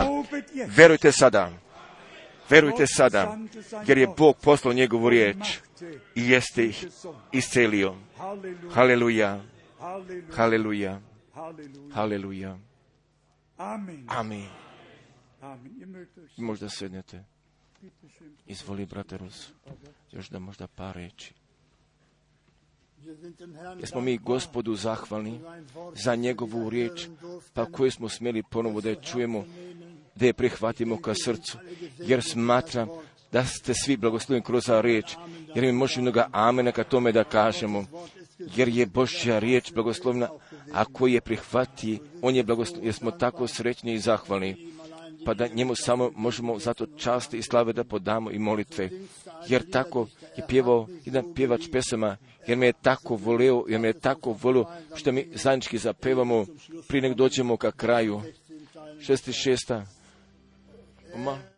Verujte sada, jer je Bog poslao njegovu riječ i jeste ih iscelio. Haleluja, haleluja, haleluja. Amin. Možda sednete. Izvoli, brate Rus, još da možda par reći. Jesmo mi Gospodu zahvalni za njegovu riječ, pa koju smo smjeli ponovo da je čujemo, da je prihvatimo ka srcu, jer smatram da ste svi blagosloveni kroz riječ, jer mi može mnoga amena ka tome da kažemo, jer je Božja riječ blagoslovna, a koji je prihvati, on je blagosloven, jer smo tako srećni i zahvalni, pa da njemu samo možemo zato časti i slave da podamo i molitve. Jer tako je pjevao jedan pjevač pesama, jer me je tako volio, što mi zajednički zapevamo prije nego dođemo ka kraju. 66.